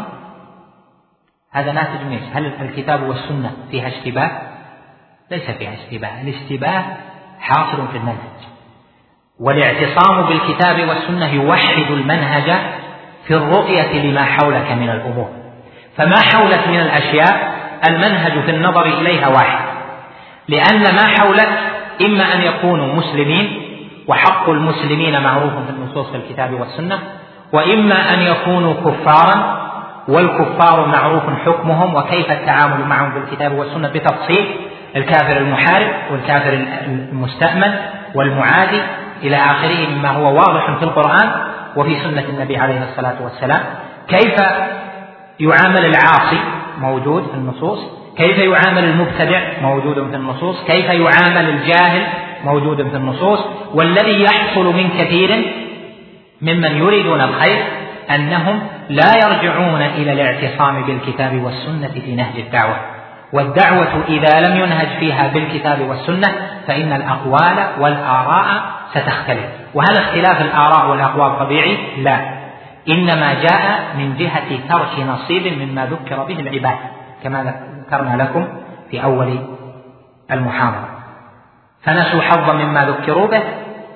هذا ناتج من ايش؟ هل الكتاب والسنة فيها اشتباه؟ ليس فيها اشتباه، الاشتباه حاصل في المنهج، والاعتصام بالكتاب والسنة يوحد المنهج في الرؤية لما حولك من الأمور. فما حولك من الأشياء المنهج في النظر إليها واحد، لأن ما حولك إما أن يكونوا مسلمين وحق المسلمين معروف في النصوص في الكتاب والسنة، وإما أن يكونوا كفارا والكفار معروف حكمهم وكيف التعامل معهم بالكتاب والسنة بتفصيل، الكافر المحارب والكافر المستأمن والمعادي إلى آخره مما هو واضح في القرآن وفي سنة النبي عليه الصلاة والسلام. كيف يعامل العاصي موجود في النصوص، كيف يعامل المبتدع موجود في النصوص، كيف يعامل الجاهل موجود في النصوص. والذي يحصل من كثير ممن يريدون الخير أنهم لا يرجعون إلى الاعتصام بالكتاب والسنة في نهج الدعوة، والدعوة إذا لم ينهج فيها بالكتاب والسنة فإن الأقوال والآراء ستختلف. وهل اختلاف الآراء والأقوال طبيعي؟ لا، إنما جاء من جهة ترك نصيب مما ذكر به العباد، كما ذكرنا لكم في أول المحاضرة، فنسوا حظا مما ذكروا به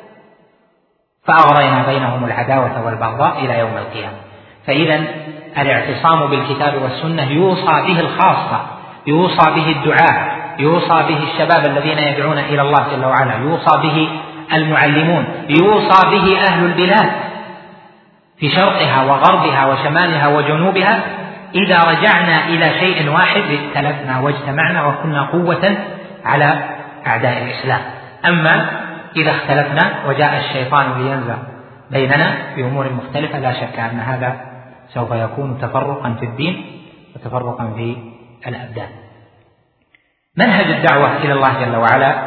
فأغرينا بينهم العداوة والبغضاء إلى يوم القيامة. فإذا الاعتصام بالكتاب والسنة يوصى به الخاصة، يوصى به الدعاة، يوصى به الشباب الذين يدعون إلى الله جل وعلا، يوصى به المعلمون، يوصى به أهل البلاد في شرقها وغربها وشمالها وجنوبها. إذا رجعنا إلى شيء واحد ائتلفنا واجتمعنا وكنا قوة على أعداء الإسلام. أما إذا اختلفنا وجاء الشيطان لينزع بيننا في أمور مختلفة لا شك أن هذا سوف يكون تفرقا في الدين وتفرقا في الأبدان. منهج الدعوة إلى الله جل وعلا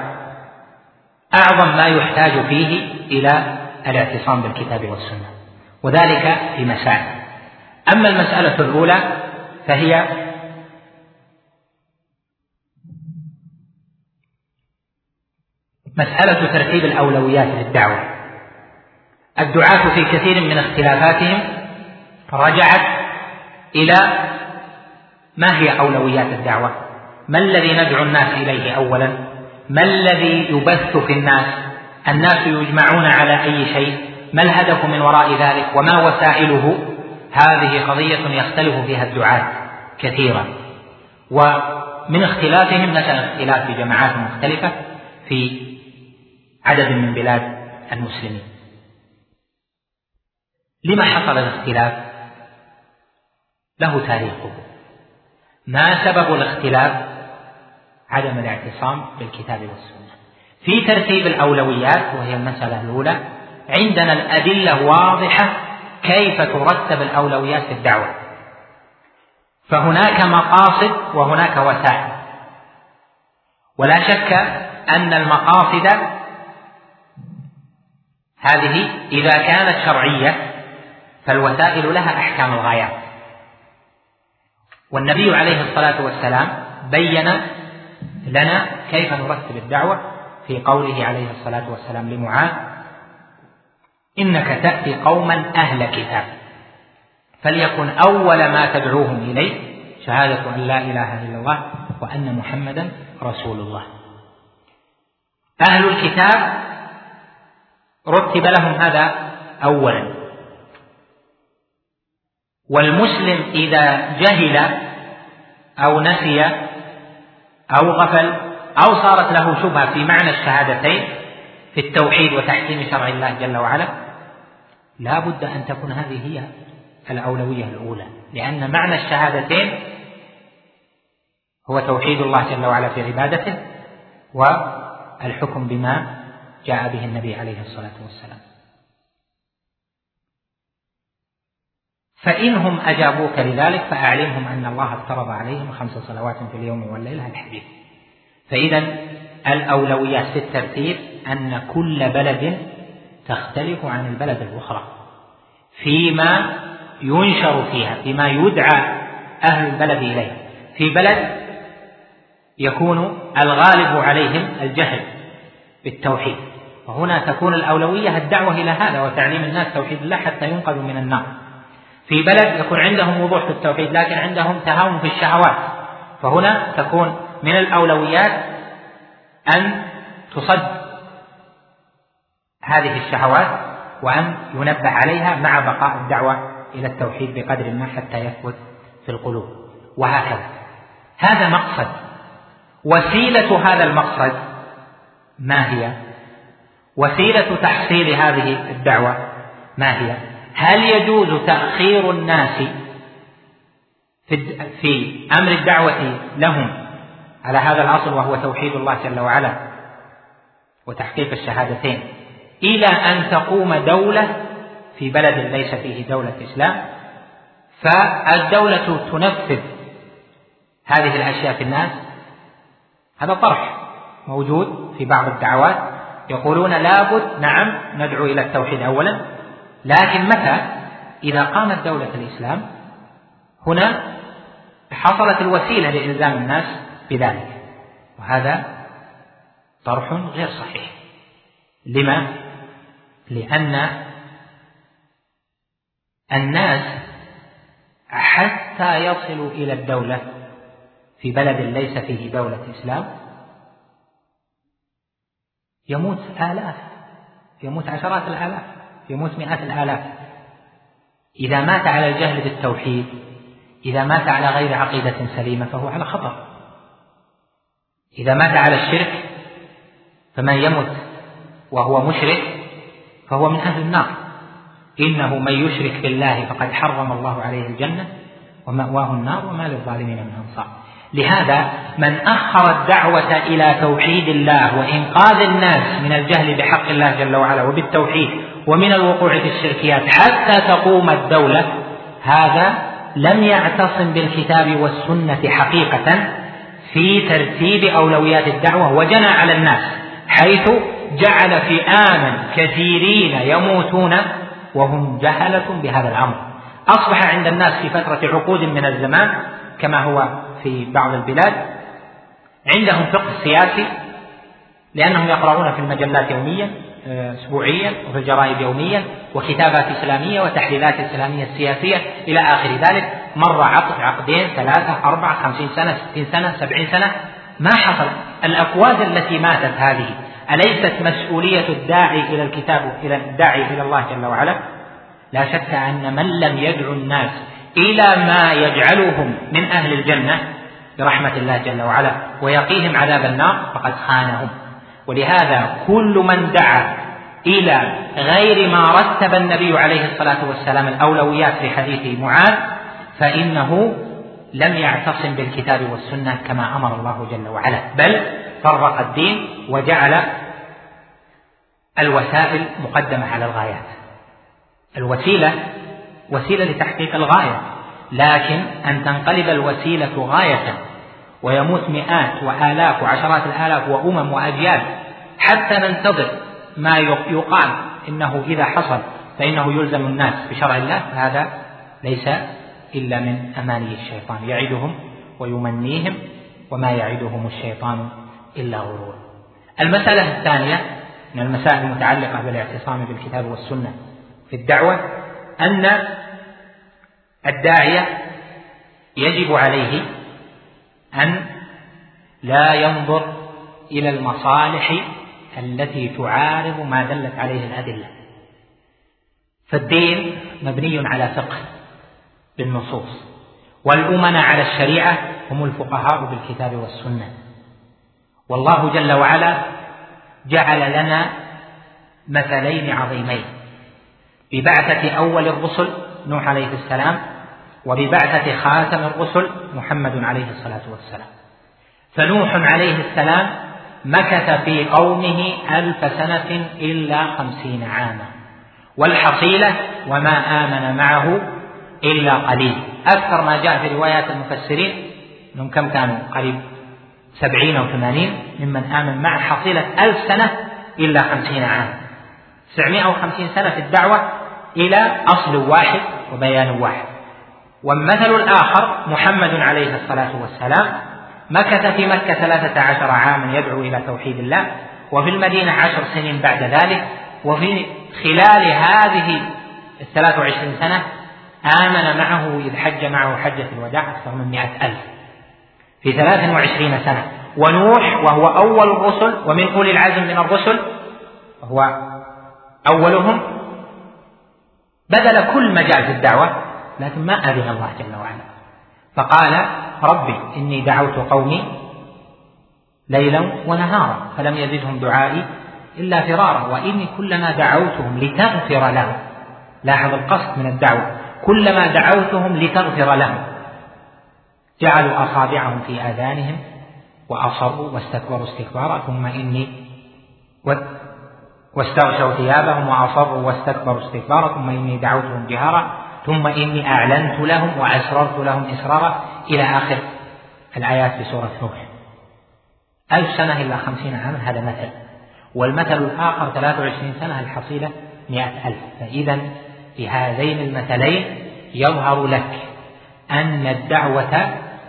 أعظم ما يحتاج فيه إلى الاعتصام بالكتاب والسنة، وذلك في مسائل. أما المسألة الأولى فهي مسألة ترتيب الأولويات للدعوة. الدعاة في كثير من اختلافاتهم رجعت إلى ما هي أولويات الدعوة، ما الذي ندعو الناس إليه أولا، ما الذي يبث في الناس، الناس يجمعون على أي شيء، ما الهدف من وراء ذلك، وما وسائله. هذه قضية يختلف فيها الدعاة كثيرا، ومن اختلافهم نشأ اختلاف في جماعات مختلفة في عدد من بلاد المسلمين. لما حصل الاختلاف؟ له تاريخه. ما سبب الاختلاف؟ عدم الاعتصام بالكتاب والسنة. في ترتيب الأولويات، وهي المسألة الأولى، عندنا الأدلة واضحة كيف ترتب الأولويات في الدعوة، فهناك مقاصد وهناك وسائل، ولا شك أن المقاصد هذه إذا كانت شرعية فالوسائل لها أحكام الغايات، والنبي عليه الصلاة والسلام بين لنا كيف نرتب الدعوة في قوله عليه الصلاة والسلام لمعاذ: إنك تأتي قوما أهل كتاب فليكن أول ما تدعوهم إليه شهادة أن لا إله إلا الله وأن محمدا رسول الله. أهل الكتاب رتب لهم هذا أولا، والمسلم إذا جهل أو نسي أو غفل أو صارت له شبهة في معنى الشهادتين في التوحيد وتحكيم شرع الله جل وعلا، لا بد أن تكون هذه هي الأولوية الأولى، لأن معنى الشهادتين هو توحيد الله جل وعلا في عبادته والحكم بما جاء به النبي عليه الصلاة والسلام. فإنهم أجابوك لذلك فأعلمهم أن الله افترض عليهم خمس صلوات في اليوم والليلة الحديث. فإذا الأولويات في الترتيب أن كل بلد تختلف عن البلد الأخرى فيما ينشر فيها، فيما يدعى أهل البلد إليه. في بلد يكون الغالب عليهم الجهل بالتوحيد، وهنا تكون الأولوية الدعوة إلى هذا وتعليم الناس توحيد الله حتى ينقذوا من النار. في بلد يكون عندهم وضوح في التوحيد لكن عندهم تهاون في الشهوات، فهنا تكون من الأولويات أن تصد هذه الشهوات وأن ينبه عليها مع بقاء الدعوة إلى التوحيد بقدر ما حتى يثبت في القلوب، وهكذا. هذا مقصد. وسيلة هذا المقصد ما هي؟ وسيلة تحصيل هذه الدعوة ما هي؟ هل يجوز تأخير الناس في أمر الدعوة لهم على هذا الأصل وهو توحيد الله جل وعلا وتحقيق الشهادتين إلى أن تقوم دولة في بلد ليس فيه دولة إسلام، فالدولة تنفذ هذه الأشياء في الناس؟ هذا طرح موجود في بعض الدعوات، يقولون لابد نعم ندعو إلى التوحيد أولا، لكن متى؟ إذا قامت دولة الإسلام هنا حصلت الوسيلة لإلزام الناس بذلك، وهذا طرح غير صحيح. لما؟ لأن الناس حتى يصلوا إلى الدولة في بلد ليس فيه دولة إسلام يموت آلاف، يموت عشرات الآلاف، يموت مئات الآلاف. إذا مات على الجهل بالتوحيد، إذا مات على غير عقيدة سليمة فهو على خطر. إذا مات على الشرك فمن يمت وهو مشرك فهو من أهل النار. إنه من يشرك بالله فقد حرم الله عليه الجنة ومأواه النار وما للظالمين من أنصار. لهذا من أخر الدعوة إلى توحيد الله وإنقاذ الناس من الجهل بحق الله جل وعلا وبالتوحيد ومن الوقوع في الشركيات حتى تقوم الدولة، هذا لم يعتصم بالكتاب والسنة حقيقة في ترتيب أولويات الدعوة، وجنى على الناس حيث جعل فئاما كثيرين يموتون وهم جهلة بهذا الأمر. أصبح عند الناس في فترة عقود من الزمان كما هو في بعض البلاد عندهم فقه سياسي لأنهم يقرؤون في المجلات يوميا أسبوعيا وفي الجرائد يوميا وكتابات إسلامية وتحليلات إسلامية سياسية إلى آخر ذلك. مر عقد عقدين ثلاثة أربعة خمسين سنة ستين سنة سبعين سنة ما حصل. الأفواج التي ماتت هذه أليست مسؤولية الداعي إلى الكتاب إلى الداعي إلى الله جل وعلا؟ لا شك أن من لم يدعو الناس إلى ما يجعلهم من أهل الجنة برحمة الله جل وعلا ويقيهم عذاب النار فقد خانهم. ولهذا كل من دعا إلى غير ما رتب النبي عليه الصلاة والسلام الأولويات في حديث معاذ فإنه لم يعتصم بالكتاب والسنة كما أمر الله جل وعلا، بل فرق الدين وجعل الوسائل مقدمة على الغايات. الوسيلة وسيلة لتحقيق الغاية، لكن أن تنقلب الوسيلة غاية ويموت مئات وآلاف وعشرات الآلاف وأمم وأجيال حتى ننتظر ما يقال إنه إذا حصل فإنه يلزم الناس بشرع الله، هذا ليس إلا من أماني الشيطان يعدهم ويمنيهم وما يعدهم الشيطان إلا غرور. المسألة الثانية من المسائل المتعلقة بالاعتصام بالكتاب والسنة في الدعوة أن الداعية يجب عليه أن لا ينظر إلى المصالح التي تعارض ما دلت عليه الأدلة، فالدين مبني على فقه بالنصوص، والأمناء على الشريعة هم الفقهاء بالكتاب والسنة. والله جل وعلا جعل لنا مثلين عظيمين ببعثة أول الرسل نوح عليه السلام وببعثة خاتم الرسل محمد عليه الصلاة والسلام. فنوح عليه السلام مكث في قومه ألف سنة إلا خمسين عاما، والحصيلة وما آمن معه إلا قليل. أكثر ما جاء في روايات المفسرين أنهم كم كانوا؟ قريب سبعين أو ثمانين ممن آمن مع حصيلة ألف سنة إلا خمسين عاما، تسعمائة وخمسين سنة في الدعوة إلى أصل واحد وبيان واحد. والمثل الآخر محمد عليه الصلاة والسلام مكث في مكة ثلاثة عشر عاما يدعو إلى توحيد الله، وفي المدينة عشر سنين بعد ذلك، وفي خلال هذه الثلاث وعشرين سنة آمن معه إذ حج معه حجة الوداع أكثر من مئة ألف في ثلاث وعشرين سنة. ونوح وهو أول الرسل ومن أولي العزم من الرسل وهو أولهم بذل كل مجال في الدعوة، لكن ما أذن الله جل وعلا، فقال ربي إني دعوت قومي ليلا ونهارا فلم يزدهم دعائي إلا فرارا وإني كلما دعوتهم لتغفر لهم. لاحظ القصد من الدعوة، كلما دعوتهم لتغفر لهم جعلوا أصابعهم في آذانهم وأصروا واستكبروا استكبارا ثم إني واستغشوا ثيابهم وأصروا واستكبروا استكبارا ثم إني دعوتهم جهارا ثم إني أعلنت لهم وأسررت لهم إسرارا إلى آخر الآيات في سورة نوح. ألف سنة إلا خمسين عاما هذا مثل، والمثل الآخر ثلاث وعشرين سنة الحصيلة مئة ألف. فإذا في هذين المثلين يظهر لك أن الدعوة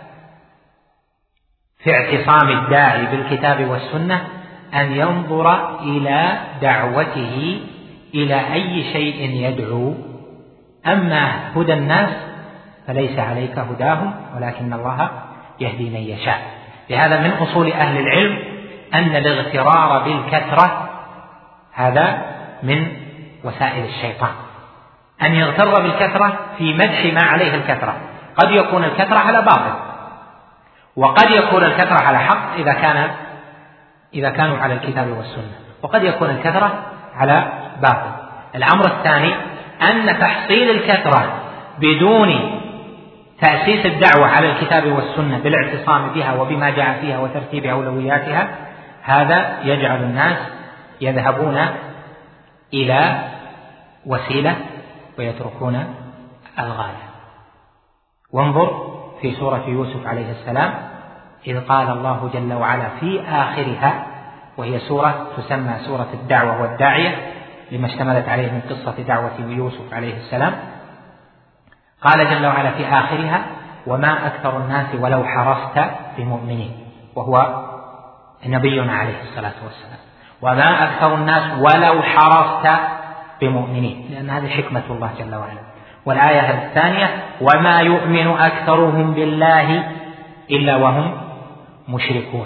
في اعتصام الداعي بالكتاب والسنة أن ينظر إلى دعوته إلى أي شيء يدعو. أما هدى الناس فليس عليك هداهم ولكن الله يهدي من يشاء. لهذا من أصول أهل العلم أن الاغترار بالكثرة هذا من وسائل الشيطان، أن يغتر بالكثرة في مدح ما عليه الكثرة. قد يكون الكثرة على باطل وقد يكون الكثرة على حق إذا كان إذا كانوا على الكتاب والسنة، وقد يكون الكثرة على باطل. الأمر الثاني أن تحصيل الكثرة بدون تأسيس الدعوة على الكتاب والسنة بالاعتصام بها وبما جاء فيها وترتيب أولوياتها هذا يجعل الناس يذهبون إلى وسيلة ويتركون الغاية. وانظر في سورة يوسف عليه السلام إذ قال الله جل وعلا في آخرها، وهي سورة تسمى سورة الدعوة والداعية لما اشتملت عليه من قصة دعوة يوسف عليه السلام، قال جل وعلا في آخرها وما أكثر الناس ولو حرصت بمؤمنين، وهو نبينا عليه الصلاة والسلام، وما أكثر الناس ولو حرصت بمؤمنين، لأن هذه حكمة الله جل وعلا. والآية الثانية وما يؤمن أكثرهم بالله إلا وهم مشركون،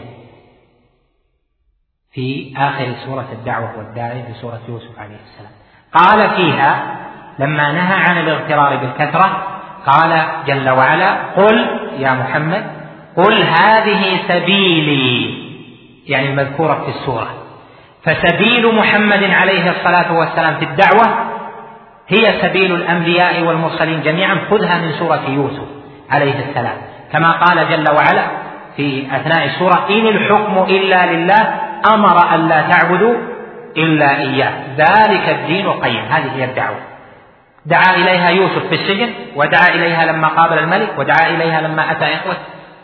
في آخر سورة الدعوة والداعي في سورة يوسف عليه السلام. قال فيها لما نهى عن الاغترار بالكثرة قال جل وعلا قل يا محمد قل هذه سبيلي، يعني المذكورة في السورة. فسبيل محمد عليه الصلاة والسلام في الدعوة هي سبيل الأنبياء والمرسلين جميعا، خذها من سورة يوسف عليه السلام، كما قال جل وعلا في أثناء السورة إن الحكم إلا لله أمر أن لا تعبدوا إلا إياه ذلك الدين القيم. هذه هي الدعوة، دعا إليها يوسف في السجن، ودعا إليها لما قابل الملك، ودعا إليها لما أتى إخوة،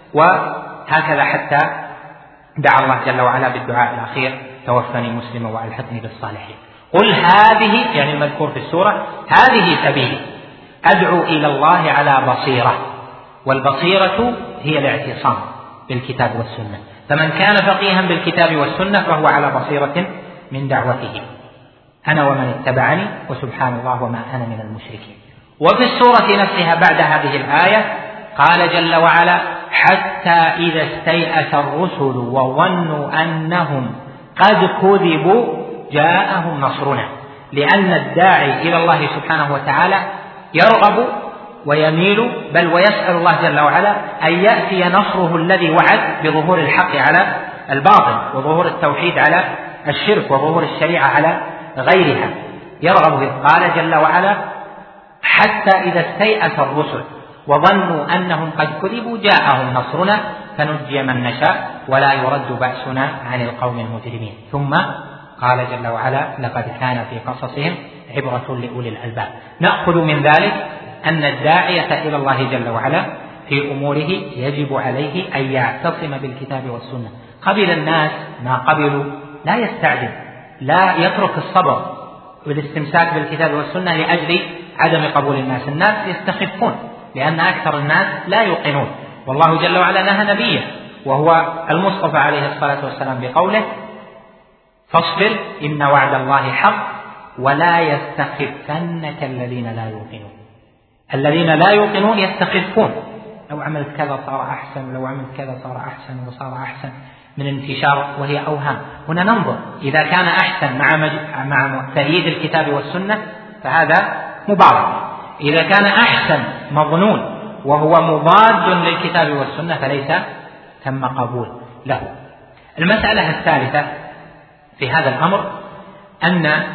وهكذا حتى دعا الله جل وعلا بالدعاء الأخير توفني مسلما وألحقني بالصالحين. قل هذه يعني المذكور في السورة هذه سبيلي أدعو إلى الله على بصيرة، والبصيرة هي الاعتصام بالكتاب والسنة، فمن كان فقيها بالكتاب والسنة فهو على بصيرة من دعوته، أنا ومن اتبعني وسبحان الله وما أنا من المشركين. وفي السورة نفسها بعد هذه الآية قال جل وعلا حتى إذا استيأس الرسل وظنوا أنهم قد كذبوا جاءهم نصرنا، لأن الداعي إلى الله سبحانه وتعالى يرغب ويميل بل ويسأل الله جل وعلا أن يأتي نصره الذي وعد بظهور الحق على الباطل، وظهور التوحيد على الشرك، وظهور الشريعة على غيرها. يرغب. قال جل وعلا حتى إذا استيأس الرسل وظنوا أنهم قد كذبوا جاءهم نصرنا فنجي من نشاء ولا يرد بأسنا عن القوم المجرمين. ثم قال جل وعلا لقد كان في قصصهم عبرة لأولي الألباب. نأخذ من ذلك أن الداعية إلى الله جل وعلا في أموره يجب عليه أن يعتصم بالكتاب والسنة. قبل الناس ما قبلوا لا يستعجل، لا يترك الصبر والاستمساك بالكتاب والسنة لأجل عدم قبول الناس. الناس يستخفون لأن أكثر الناس لا يوقنون، والله جل وعلا نهى نبيه وهو المصطفى عليه الصلاة والسلام بقوله فاصبر إن وعد الله حق ولا يستخفنك الذين لا يوقنون. الذين لا يوقنون يستخفون، لو عملت كذا صار أحسن، لو عملت كذا صار أحسن وصار أحسن، من انتشار وهي أوهام. هنا ننظر إذا كان أحسن مع مع تأييد الكتاب والسنة فهذا مبارك، إذا كان أحسن مظنون وهو مضاد للكتاب والسنة فليس ثم قبول له. المسألة الثالثة في هذا الأمر أن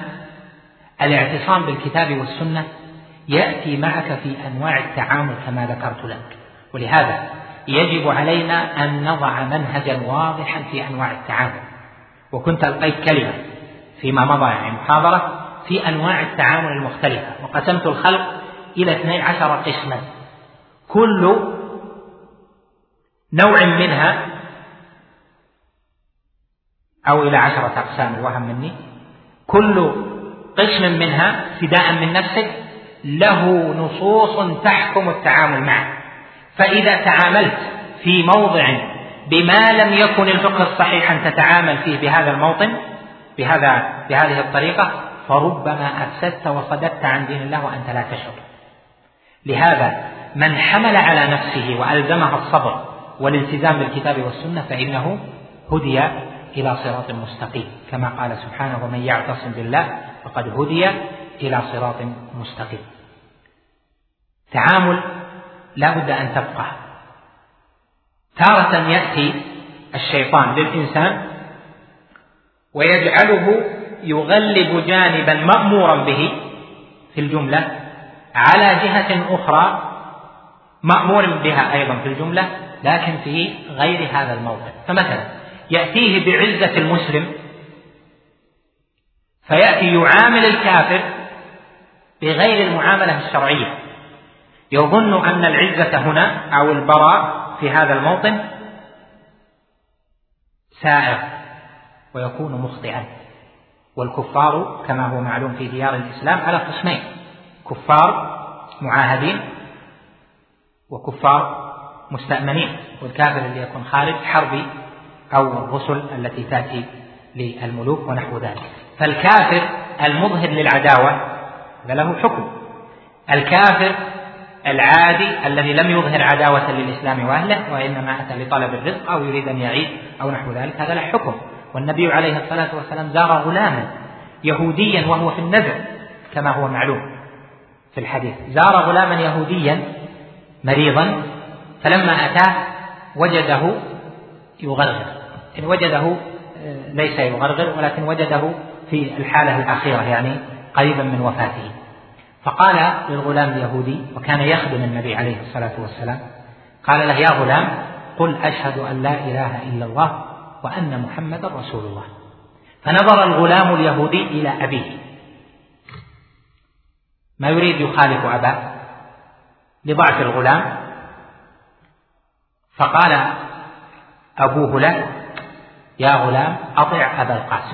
الاعتصام بالكتاب والسنة يأتي معك في أنواع التعامل كما ذكرت لك، ولهذا يجب علينا أن نضع منهجا واضحا في أنواع التعامل. وكنت ألقيت كلمة فيما مضى يعني محاضرة في أنواع التعامل المختلفة، وقسمت الخلق إلى اثني عشر قسما، كل نوع منها أو إلى عشرة أقسام الوهم مني، كل قسم منها ابتداء من نفسك له نصوص تحكم التعامل معه. فإذا تعاملت في موضع بما لم يكن الفقه الصحيح أن تتعامل فيه بهذا الموطن بهذا بهذه الطريقة فربما أفسدت وصددت عن دين الله وأنت لا تشعر. لهذا من حمل على نفسه وألزمها الصبر والالتزام بالكتاب والسنة فإنه هدي إلى صراط مستقيم، كما قال سبحانه ومن يعتصم بالله فقد هدي إلى صراط مستقيم. تعامل لا بد أن تبقى. تارة يأتي الشيطان للإنسان ويجعله يغلب جانبا مأمورا به في الجملة على جهة أخرى مأمور بها أيضا في الجملة لكن في غير هذا الموضع. فمثلا يأتيه بعزة المسلم فيأتي يعامل الكافر بغير المعاملة الشرعية، يظن أن العزة هنا أو البراء في هذا الموطن سائر ويكون مخطئا. والكفار كما هو معلوم في ديار الإسلام على قسمين: كفار معاهدين وكفار مستأمنين. والكافر اللي يكون خارج حربي أو الرسل التي تأتي للملوك ونحو ذلك. فالكافر المظهر للعداوة له حكم، الكافر العادي الذي لم يظهر عداوة للإسلام وأهله وإنما أتى لطلب الرزق أو يريد أن يعيش أو نحو ذلك هذا له حكم. والنبي عليه الصلاة والسلام زار غلاما يهوديا وهو في النزع كما هو معلوم في الحديث، زار غلاما يهوديا مريضا فلما أتاه وجده يغرغر، إن وجده ليس يغرغر ولكن وجده في الحالة الأخيرة يعني قريبا من وفاته، فقال للغلام اليهودي وكان يخدم النبي عليه الصلاة والسلام قال له: يا غلام قل أشهد أن لا إله إلا الله وأن محمد رسول الله. فنظر الغلام اليهودي إلى أبيه ما يريد يخالف أباه لضعف الغلام، فقال أبوه له: يا غلام أطع أبا القاسم.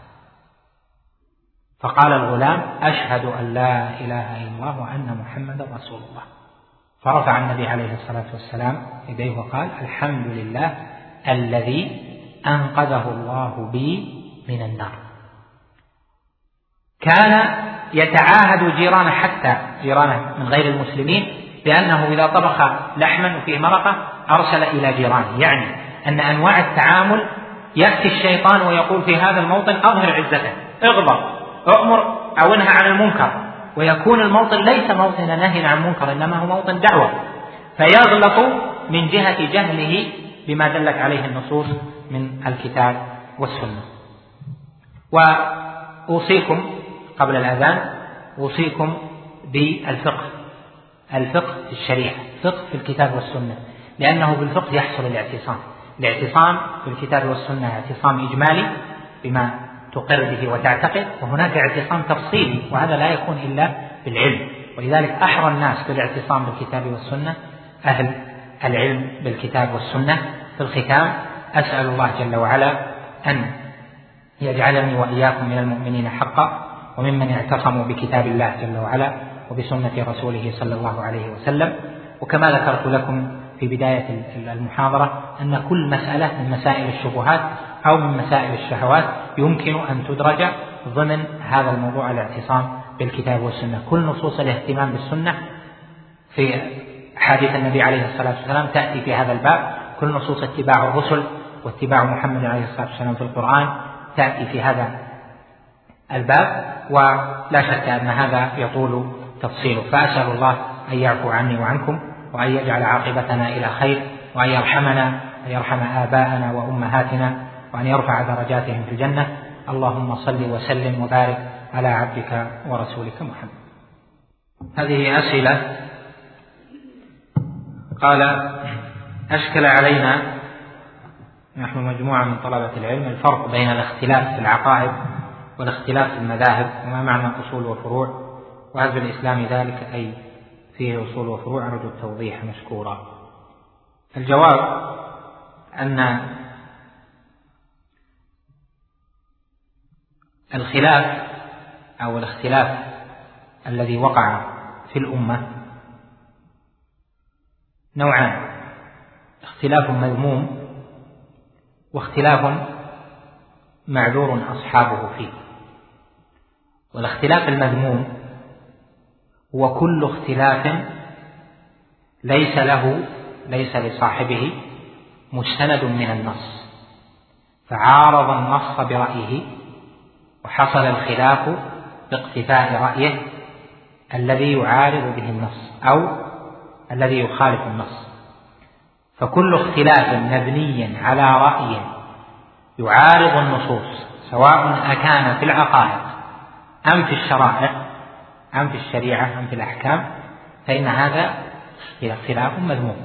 فقال الغلام: أشهد أن لا إله إلا الله وأن محمد رسول الله. فرفع النبي عليه الصلاة والسلام يديه وقال: الحمد لله الذي أنقذه الله بي من النار. كان يتعاهد جيرانه حتى جيرانه من غير المسلمين بأنه إذا طبخ لحما وفيه مرقة أرسل إلى جيرانه، يعني أن أنواع التعامل يأتي الشيطان ويقول في هذا الموطن أظهر عزته، اغضب، أؤمر أو انهى عن المنكر، ويكون الموطن ليس موطن نهي عن منكر إنما هو موطن دعوة، فيغلط من جهة جهله بما دلت عليه النصوص من الكتاب والسنة. وأوصيكم قبل الأذان أوصيكم بالفقه، الفقه في الشريعة، فقه في الكتاب والسنة، لأنه بالفقه يحصل الاعتصام. الاعتصام في الكتاب والسنة اعتصام إجمالي بما تقر به وتعتقد، وهناك اعتصام تفصيلي وهذا لا يكون إلا بالعلم، ولذلك أحرى الناس بالاعتصام بالكتاب والسنة أهل العلم بالكتاب والسنة. في الختام أسأل الله جل وعلا أن يجعلني وإياكم من المؤمنين حقا وممن اعتصموا بكتاب الله جل وعلا وبسنة رسوله صلى الله عليه وسلم. وكما ذكرت لكم في بداية المحاضرة أن كل مسألة من مسائل الشبهات أو من مسائل الشهوات يمكن أن تدرج ضمن هذا الموضوع الاعتصام بالكتاب والسنة. كل نصوص الاهتمام بالسنة في حديث النبي عليه الصلاة والسلام تأتي في هذا الباب، كل نصوص اتباع الرسل واتباع محمد عليه الصلاة والسلام في القرآن تأتي في هذا الباب، ولا شك أن هذا يطول تفصيله. فأسأل الله أن يعفو عني وعنكم وأن يجعل عاقبتنا إلى خير وأن يرحمنا وأن يرحم آباءنا وأمهاتنا وأن يرفع درجاتهم في الجنة. اللهم صل وسلم وبارك على عبدك ورسولك محمد. هذه أسئلة. قال: أشكل علينا نحن مجموعة من طلبة العلم الفرق بين الاختلاف في العقائد والاختلاف في المذاهب، وما معنى أصول وفروع، وهل في الإسلام ذلك أي فيه أصول وفروع؟ أرجو التوضيح مشكورا. الجواب أن الخلاف أو الاختلاف الذي وقع في الأمة نوعان: اختلاف مذموم واختلاف معذور أصحابه فيه. والاختلاف المذموم هو كل اختلاف ليس له ليس لصاحبه مستند من النص، فعارض النص برأيه وحصل الخلاف باقتفاء رأيه الذي يعارض به النص أو الذي يخالف النص. فكل اختلاف مبني على رأي يعارض النصوص سواء أكان في العقائد أم في الشرائع أم في الشريعة أم في الأحكام فإن هذا اختلاف مذموم.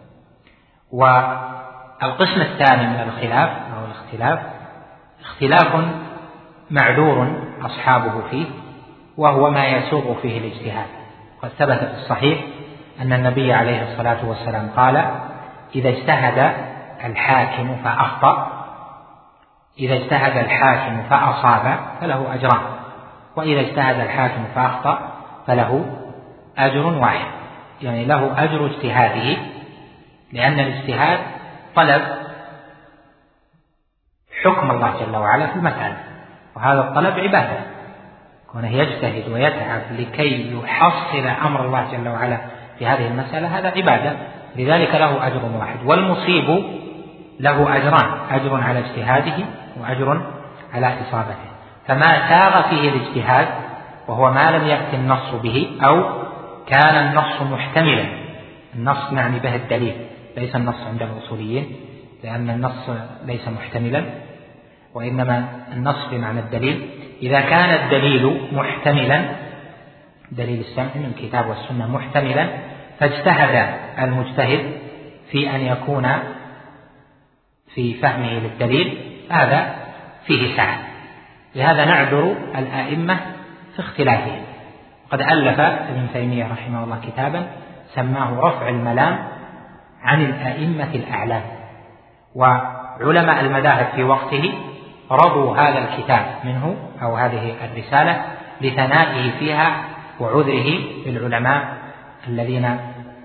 والقسم الثاني من الخلاف أو الاختلاف اختلاف معذور أصحابه فيه، وهو ما يسوغ فيه الاجتهاد. قد ثبت في الصحيح أن النبي عليه الصلاة والسلام قال: إذا اجتهد الحاكم فأخطأ إذا اجتهد الحاكم فأصاب فله أجران، وإذا اجتهد الحاكم فأخطأ فله أجر واحد، يعني له أجر اجتهاده، لأن الاجتهاد طلب حكم الله جل وعلا في المسألة، وهذا الطلب عبادة، كونه يجتهد ويتعب لكي يحصل أمر الله جل وعلا في هذه المسألة هذا عبادة، لذلك له أجر واحد. والمصيب له أجران، أجر على اجتهاده وأجر على إصابته. فما ساغ فيه الاجتهاد وهو ما لم يأتي النص به، أو كان النص محتملا، النص نعني به الدليل، ليس النص عند الأصوليين، لأن النص ليس محتملا، وإنما النص بمعنى الدليل. إذا كان الدليل محتملا، دليل السمع من الكتاب والسنة محتملا، فاجتهد المجتهد في أن يكون في فهمه للدليل، هذا فيه سعة. لهذا نعذر الآئمة في اختلافهم. قد ألف ابن تيمية رحمه الله كتابا سماه رفع الملام عن الآئمة الأعلام، وعلماء المذاهب في وقته رضوا هذا الكتاب منه أو هذه الرسالة لثنائه فيها وعذره بالعلماء الذين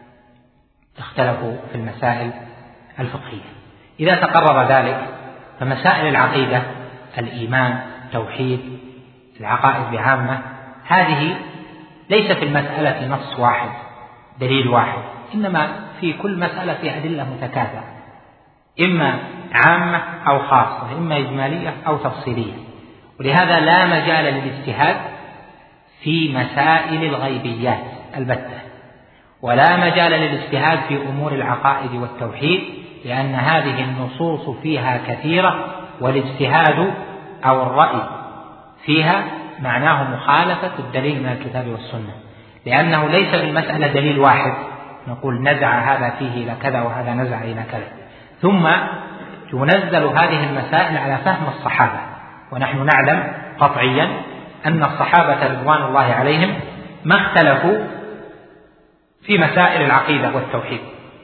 اختلفوا في المسائل الفقهية. إذا تقرر ذلك فمسائل العقيدة، الإيمان، التوحيد، العقائد بعامة، هذه ليس في المسألة نص واحد دليل واحد، إنما في كل مسألة في أدلة متكاثرة، إما عامة أو خاصة، إما إجمالية أو تفصيلية. ولهذا لا مجال للاجتهاد في مسائل الغيبيات البتة، ولا مجال للاجتهاد في أمور العقائد والتوحيد، لأن هذه النصوص فيها كثيرة، والاجتهاد أو الرأي فيها معناه مخالفة الدليل من الكتاب والسنة، لأنه ليس في المسألة دليل واحد نقول نزع هذا فيه إلى كذا وهذا نزع إلى كذا، ثم تنزل هذه المسائل على فهم الصحابة. ونحن نعلم قطعيا أن الصحابة رضوان الله عليهم ما اختلفوا في مسائل العقيدة والتوحيد،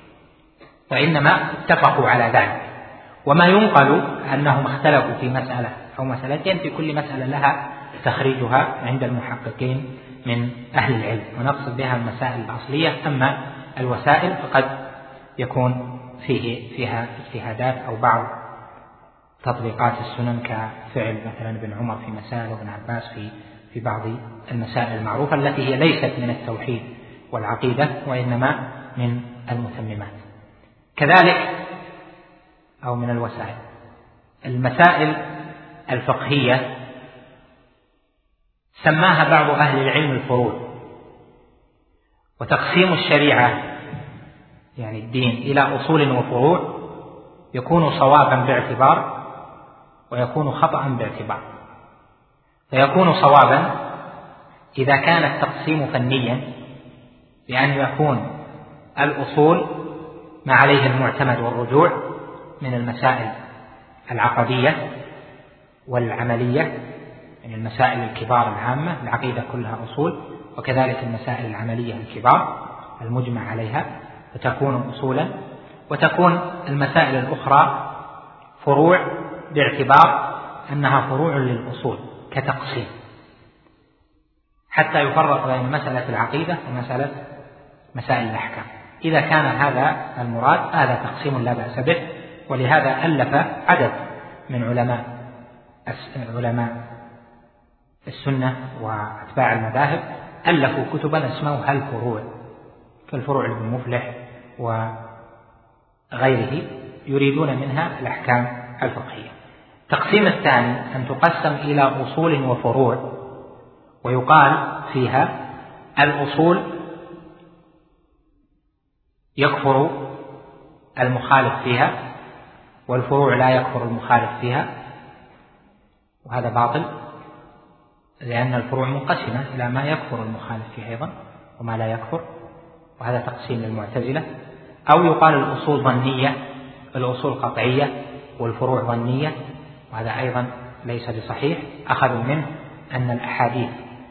وإنما اتفقوا على ذلك. وما ينقل أنهم اختلفوا في مسألة أو مسألتين، في كل مسألة لها تخريجها عند المحققين من أهل العلم، ونقصد بها المسائل الأصلية. أما الوسائل فقد يكون فيه فيها اجتهادات أو بعض تطبيقات السنن، كفعل مثلا ابن عمر في مسائل وابن عباس في في بعض المسائل المعروفة التي هي ليست من التوحيد والعقيدة وإنما من المتممات. كذلك أو من الوسائل المسائل الفقهية سماها بعض أهل العلم الفروع. وتقسيم الشريعة يعني الدين إلى أصول وفروع يكون صوابا باعتبار ويكون خطأ باعتبار. فيكون صوابا إذا كان التقسيم فنيا، بأن يكون الأصول ما عليه المعتمد والرجوع من المسائل العقدية والعملية، يعني المسائل الكبار العامة، العقيدة كلها أصول، وكذلك المسائل العملية الكبار المجمع عليها فتكون أصولا. وتكون المسائل الأخرى فروع باعتبار أنها فروع للأصول كتقسيم، حتى يفرق بين مسألة العقيدة ومسألة مسائل الأحكام. إذا كان هذا المراد هذا تقسيم لا بأس به. ولهذا ألف عدد من علماء علماء السنة وأتباع المذاهب ألفوا كتبا اسموها الفروع، كالفروع لابن مفلح وغيره، يريدون منها الأحكام الفقهية. التقسيم الثاني أن تقسم إلى أصول وفروع، ويقال فيها الأصول يكفر المخالف فيها، والفروع لا يكفر المخالف فيها، وهذا باطل، لأن الفروع منقسمة إلى ما يكفر المخالف فيها أيضا وما لا يكفر، وهذا تقسيم للمعتزلة. أو يقال الأصول ظنية، الأصول قطعية والفروع ظنية، وهذا أيضا ليس بصحيح. أخذوا منه أن الأحاديث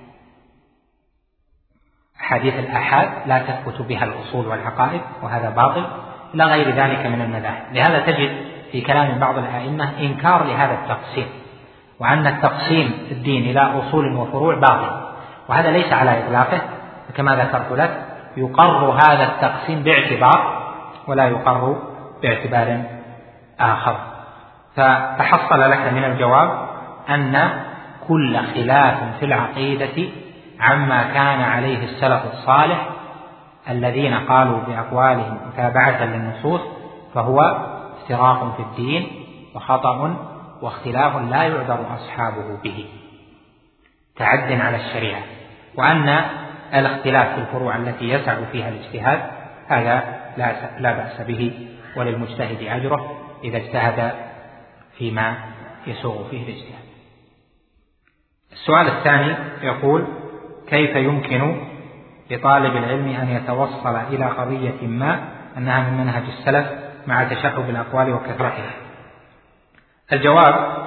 أحاديث الآحاد لا تثبت بها الأصول والعقائد، وهذا باطل، إلى غير ذلك من المذاهب. لهذا تجد في كلام بعض الأئمة إنكار لهذا التقسيم، وأن التقسيم الدين إلى أصول وفروع باطل، وهذا ليس على إطلاقه. كما ذكرت لك يقر هذا التقسيم باعتبار ولا يقر باعتبار آخر. فتحصل لك من الجواب أن كل خلاف في العقيدة عما كان عليه السلف الصالح الذين قالوا بأقوالهم متابعة للنصوص فهو افتراق في الدين وخطأ واختلاف لا يعذر أصحابه به، تعد على الشريعة. وأن الاختلاف في الفروع التي يسع فيها الاجتهاد هذا لا بأس به، وللمجتهد أجره إذا اجتهد فيما يسوغ فيه الاجتهاد. السؤال الثاني يقول: كيف يمكن لطالب العلم أن يتوصل إلى قضية ما أنها من منهج السلف مع تشعب الأقوال وكثرتها؟ الجواب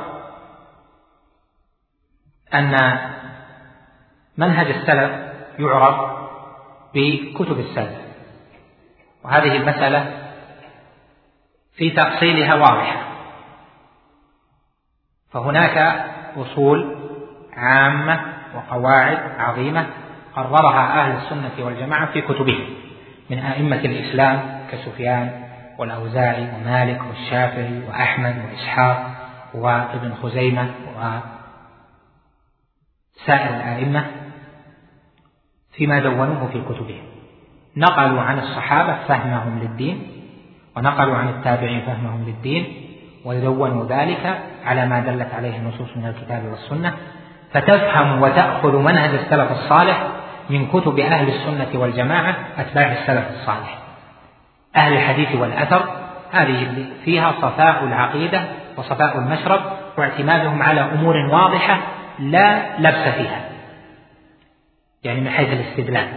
أن منهج السلف يعرف بكتب السلف، وهذه المسألة في تفصيلها واضحة، فهناك أصول عامة وقواعد عظيمة قررها أهل السنة والجماعة في كتبهم من أئمة الإسلام كسفيان والأوزاعي ومالك والشافعي وأحمد وإسحاق وابن خزيمة وسائر الأئمة فيما دونوه في كتبهم. نقلوا عن الصحابة فهمهم للدين، ونقلوا عن التابعين فهمهم للدين، ودونوا ذلك على ما دلت عليه النصوص من الكتاب والسنة، فتفهم وتأخذ منهج السلف الصالح من كتب أهل السنة والجماعة أتباع السلف الصالح أهل الحديث والأثر. هذه فيها صفاء العقيدة وصفاء المشرب، واعتمادهم على أمور واضحة لا لبس فيها، يعني من حيث الاستدلال.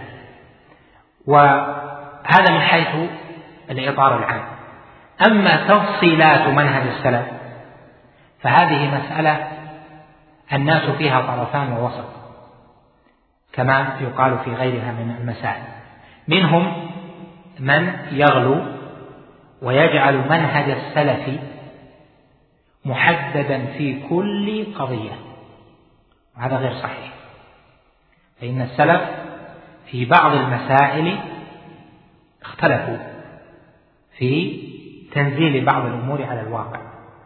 وهذا من حيث الإطار العام. أما تفصيلات منهج السلف فهذه مسألة الناس فيها طرفان ووسط، كما يقال في غيرها من المسائل. منهم من يغلو ويجعل منهج السلف محددا في كل قضية، وهذا غير صحيح، فإن السلف في بعض المسائل اختلفوا في تنزيل بعض الأمور على الواقع.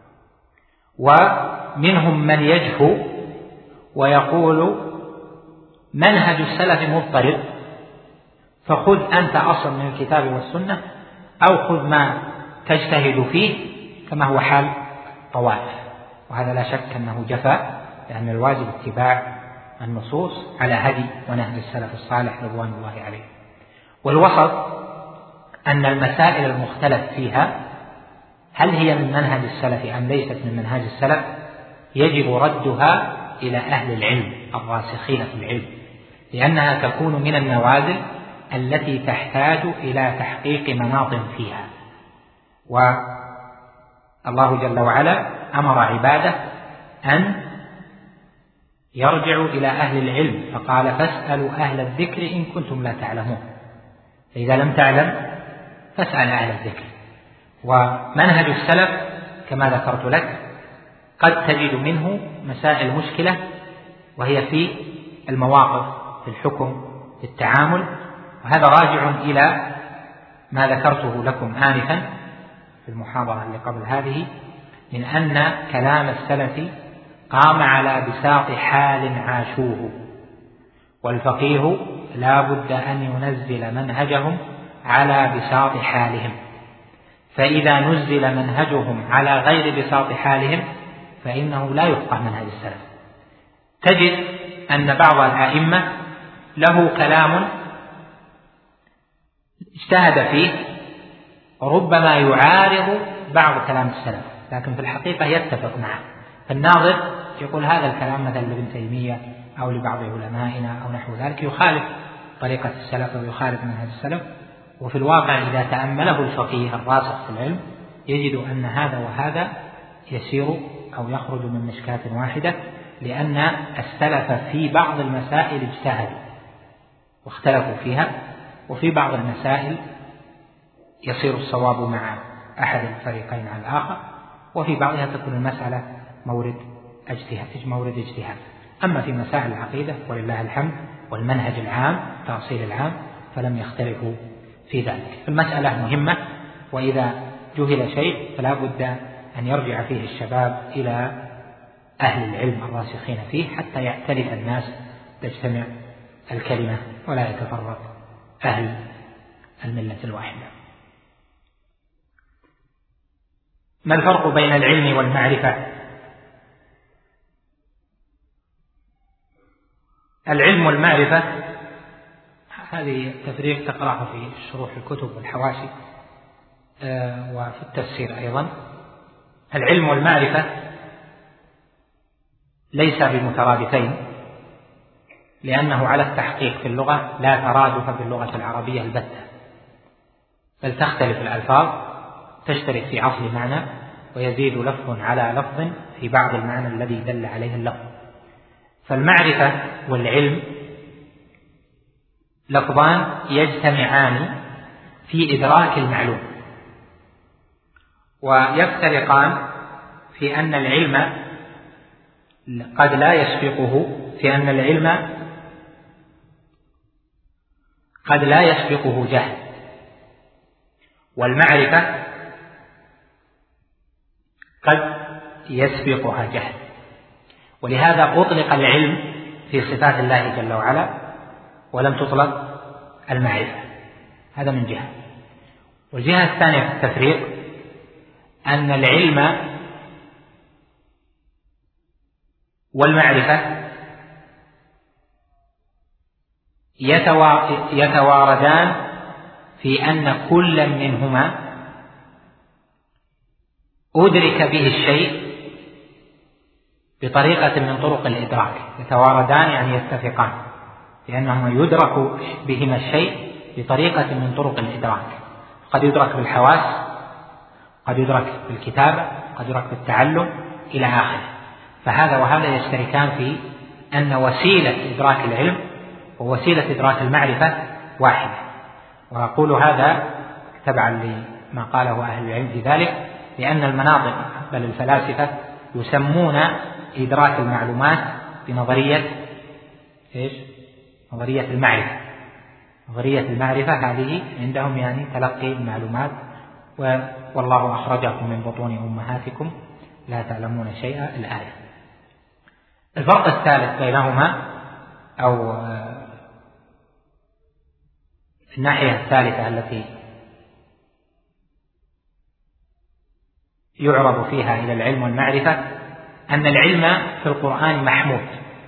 ومنهم من يجفو ويقول منهج السلف مضطرب، فخذ أنت أصل من الكتاب والسنة أو خذ ما تجتهد فيه، كما هو حال طوائف. وهذا لا شك أنه جفاء، لأن الواجب اتباع النصوص على هدي ونهج السلف الصالح رضوان الله عليه. والوسط أن المسائل المختلف فيها هل هي من منهج السلف أم ليست من منهج السلف يجب ردها إلى أهل العلم الراسخين في العلم، لأنها تكون من النوازل التي تحتاج إلى تحقيق مناط فيها. والله جل وعلا أمر عباده أن يرجعوا إلى أهل العلم، فقال فاسألوا أهل الذكر إن كنتم لا تعلمون، فإذا لم تعلم فاسأل أهل الذكر. ومنهج السلف كما ذكرت لك قد تجد منه مسائل مشكلة، وهي في المواقف، في الحكم، في التعامل، وهذا راجع إلى ما ذكرته لكم آنفا في المحاضرة اللي قبل هذه، من أن كلام السلف قام على بساط حال عاشوه، والفقيه لا بد أن ينزل منهجهم على بساط حالهم، فإذا نزل منهجهم على غير بساط حالهم فإنه لا يفقه منهج السلف. تجد أن بعض الأئمة له كلام اجتهد فيه ربما يعارض بعض كلام السلف، لكن في الحقيقة يتفق معه، فالناظر يقول هذا الكلام مثلا لابن تيمية أو لبعض علمائنا أو نحو ذلك يخالف طريقة السلف ويخالف منهج السلف. وفي الواقع إذا تأمله الفقيه الراسخ في العلم يجد أن هذا وهذا يسير أو يخرج من مشكاة واحدة، لأن السلف في بعض المسائل اجتهدوا واختلفوا فيها، وفي بعض المسائل يصير الصواب مع أحد الفريقين على الآخر، وفي بعضها تكون المسألة مورد اجتهاد مورد اجتهاد. أما في مسائل العقيدة ولله الحمد والمنهج العام تأصيل العام فلم يختلفوا في ذلك. المسألة مهمة، وإذا جهل شيء فلا بد أن يرجع فيه الشباب إلى أهل العلم الراسخين فيه حتى يأتلف الناس، تجتمع الكلمة ولا يتفرق أهل الملة الواحدة. ما الفرق بين العلم والمعرفة؟ العلم والمعرفة هذه التفريق تقرأه في شروح الكتب والحواشي وفي التفسير أيضا. العلم والمعرفة ليس بمترادفين، لأنه على التحقيق في اللغة لا ترادف في اللغة العربية البتة، بل تختلف الألفاظ، تشترك في أصل معنى ويزيد لفظ على لفظ في بعض المعنى الذي دل عليه اللفظ. فالمعرفة والعلم لفظان يجتمعان في إدراك المعلوم، ويفترقان في أن العلم قد لا يسبقه في أن العلم قد لا يسبقه جهل، والمعرفة قد يسبقها جهل. ولهذا أطلق العلم في صفات الله جل وعلا ولم تطلق المعرفة، هذا من جهة. والجهة الثانية في التفريق أن العلم والمعرفة يتواردان في أن كل منهما أدرك به الشيء بطريقة من طرق الإدراك. يتواردان يعني يتفقان، لأنهما يدرك بهما الشيء بطريقة من طرق الإدراك. قد يدرك بالحواس، قد يدرك بالكتابة، قد يدرك بالتعلم إلى آخره. فهذا وهذا يشتركان في أن وسيلة إدراك العلم ووسيلة إدراك المعرفة واحدة. وأقول هذا تبعا لما قاله أهل العلم في ذلك، لأن المناطق بل الفلاسفة يسمون إدراك المعلومات بنظرية إيش؟ نظرية المعرفة. نظرية المعرفة هذه عندهم يعني تلقي المعلومات، والله أخرجكم من بطون أمهاتكم لا تعلمون شيئا الآية. الفرق الثالث بينهما أو الناحية الثالثة التي يعرض فيها إلى العلم والمعرفة أن العلم في القرآن محمود،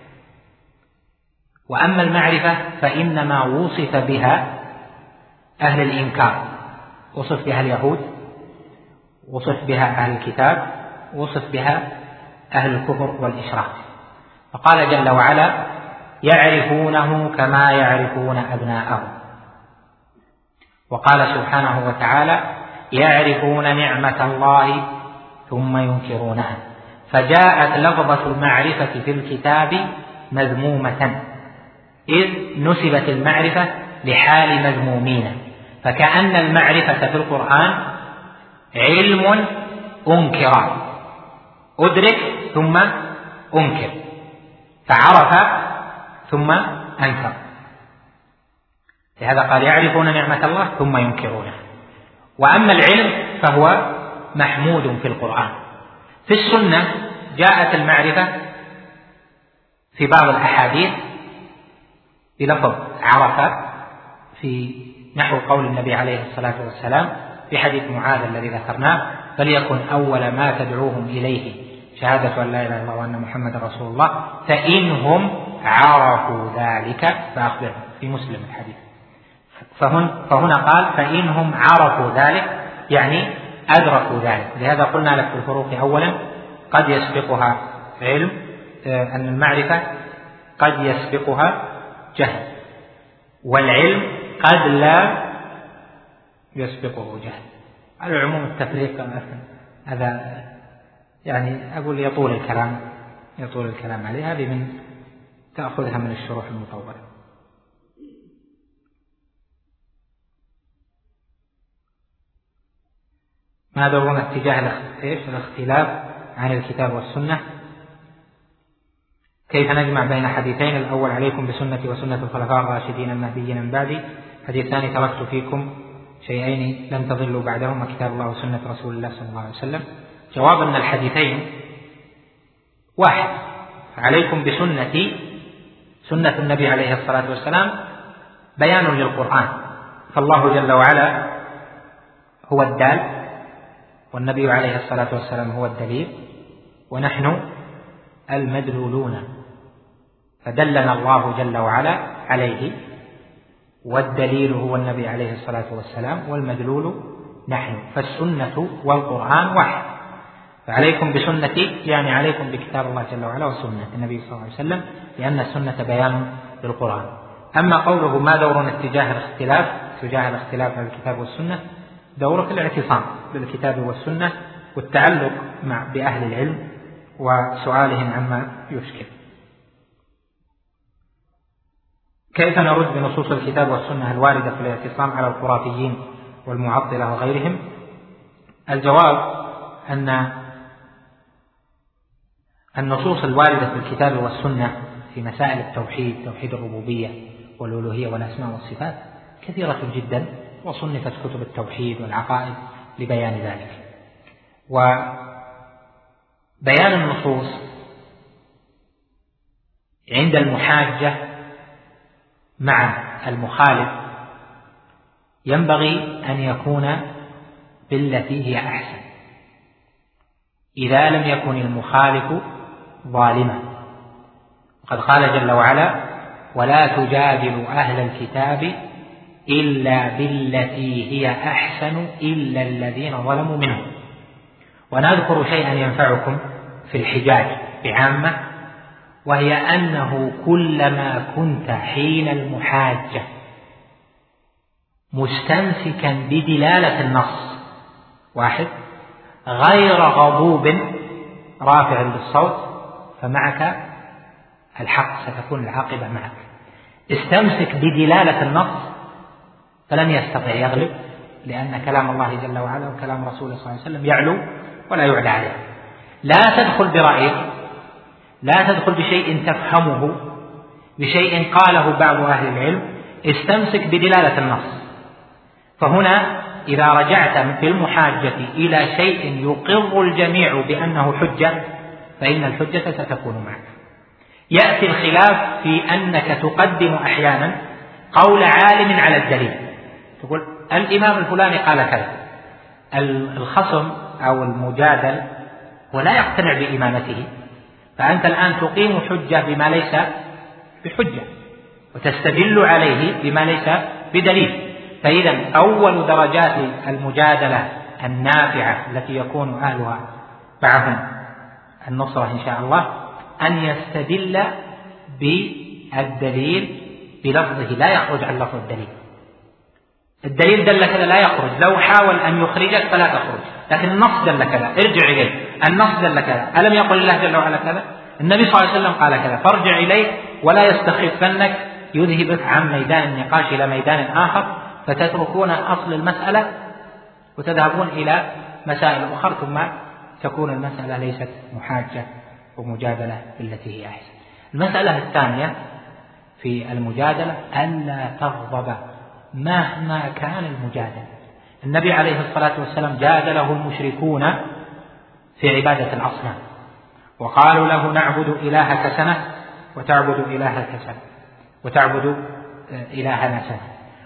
وأما المعرفة فإنما وصف بها أهل الإنكار، وصف بها اليهود، وصف بها أهل الكتاب، وصف بها أهل الكفر والإشراك. فقال جل وعلا يعرفونه كما يعرفون أبناءهم. وقال سبحانه وتعالى يعرفون نعمة الله ثم ينكرونها. فجاءت لفظة المعرفة في الكتاب مذمومة، إذ نسبت المعرفة لحال مذمومين، فكأن المعرفة في القرآن علم أنكر، أدرك ثم أنكر، فعرف ثم أنكر. لهذا قال يعرفون نعمة الله ثم ينكرونها. وأما العلم فهو محمود في القرآن. في السنة جاءت المعرفة في بعض الأحاديث بلفظ عرف، في نحو قول النبي عليه الصلاة والسلام في حديث معاذ الذي ذكرناه فليكن أول ما تدعوهم إليه شهادة أن لا إله إلا الله وأن محمد رسول الله فإنهم عرفوا ذلك فأخبرهم، في مسلم الحديث. فهن فهنا قال فإنهم عرفوا ذلك يعني أدركوا ذلك. لهذا قلنا لك في الفروق أولا قد يسبقها علم، أن المعرفة قد يسبقها جهل، والعلم قد لا يسبقه جهل. على العموم التفريق هذا يعني أقول يطول الكلام يطول الكلام عليه، هذه من تأخذها من الشروح المطولة. ما دورون اتجاه الاختلاف عن الكتاب والسنة؟ كيف نجمع بين حديثين؟ الأول عليكم بسنتي وسنة الخلفاء الراشدين المهديين من بعدي. الحديث الثاني تركت فيكم شيئين لن تضلوا بعدهما كتاب الله وسنة رسول الله صلى الله عليه وسلم. جواب أن الحديثين واحد. عليكم بسنتي، سنة النبي عليه الصلاة والسلام بيان للقرآن، فالله جل وعلا هو الدال والنبي عليه الصلاة والسلام هو الدليل ونحن المدلولون، فدلنا الله جل وعلا عليه، والدليل هو النبي عليه الصلاة والسلام والمدلول نحن، فالسنة والقرآن واحد. فعليكم بسنتي يعني عليكم بكتاب الله جل وعلا وسنة النبي صلى الله عليه وسلم، لأن السنة بيان للقرآن. أما قوله ما دورنا اتجاه الاختلاف تجاه الاختلاف على الكتاب والسنة، دورة الاعتصام بالكتاب والسنة والتعلق مع بأهل العلم وسؤالهم عما يشكل. كيف نرد بنصوص الكتاب والسنة الواردة في الاعتصام على الخرافيين والمعطلة وغيرهم؟ الجواب أن النصوص الواردة في الكتاب والسنة في مسائل التوحيد، توحيد الربوبية والألوهية والأسماء والصفات كثيرة جدا، وصنفت كتب التوحيد والعقائد لبيان ذلك. وبيان النصوص عند المحاجة مع المخالف ينبغي أن يكون بالتي هي أحسن إذا لم يكن المخالف ظالما. وقد قال جل وعلا ولا تجادلوا أهل الكتاب إلا بالتي هي أحسن إلا الذين ظلموا منهم. ونذكر شيئا ينفعكم في الحجاج بعامة، وهي أنه كلما كنت حين المحاجة مستمسكا بدلالة النص واحد غير غضوب رافع بالصوت فمعك الحق، ستكون العاقبة معك. استمسك بدلالة النص فلن يستطيع يغلب، لأن كلام الله جل وعلا وكلام رسوله صلى الله عليه وسلم يعلو ولا يعلى عليه. لا تدخل برأيك، لا تدخل بشيء تفهمه، بشيء قاله بعض أهل العلم، استمسك بدلالة النص. فهنا إذا رجعت في المحاجة إلى شيء يقر الجميع بأنه حجة فإن الحجة ستكون معك. يأتي الخلاف في أنك تقدم أحيانا قول عالم على الدليل، تقول الإمام الفلاني قال كذا. الخصم أو المجادل ولا يقتنع بإمامته، فأنت الآن تقيم حجة بما ليس بحجة وتستدل عليه بما ليس بدليل. فإذا أول درجات المجادلة النافعة التي يكون أهلها معهم النصرة إن شاء الله أن يستدل بالدليل بلفظه، لا يخرج عن لفظ الدليل. الدليل دل كذا لا يخرج، لو حاول أن يخرجك فلا تخرج، لكن النص دل كذا ارجع إليه، النص دل كذا، ألم يقل الله جل وعلا كذا، النبي صلى الله عليه وسلم قال كذا، فارجع إليه ولا يستخفنك يذهبك عن ميدان النقاش إلى ميدان آخر فتتركون أصل المسألة وتذهبون إلى مسائل أخرى، ثم تكون المسألة ليست محاجة ومجادلة بالتي هي أحسن. المسألة الثانية في المجادلة ألا تغضب مهما كان المجادلة. النبي عليه الصلاة والسلام جادله المشركون في عبادة الأصنام، وقالوا له نعبد إلهك سنة وتعبد إلهك سنة وتعبد إلهنا سنة،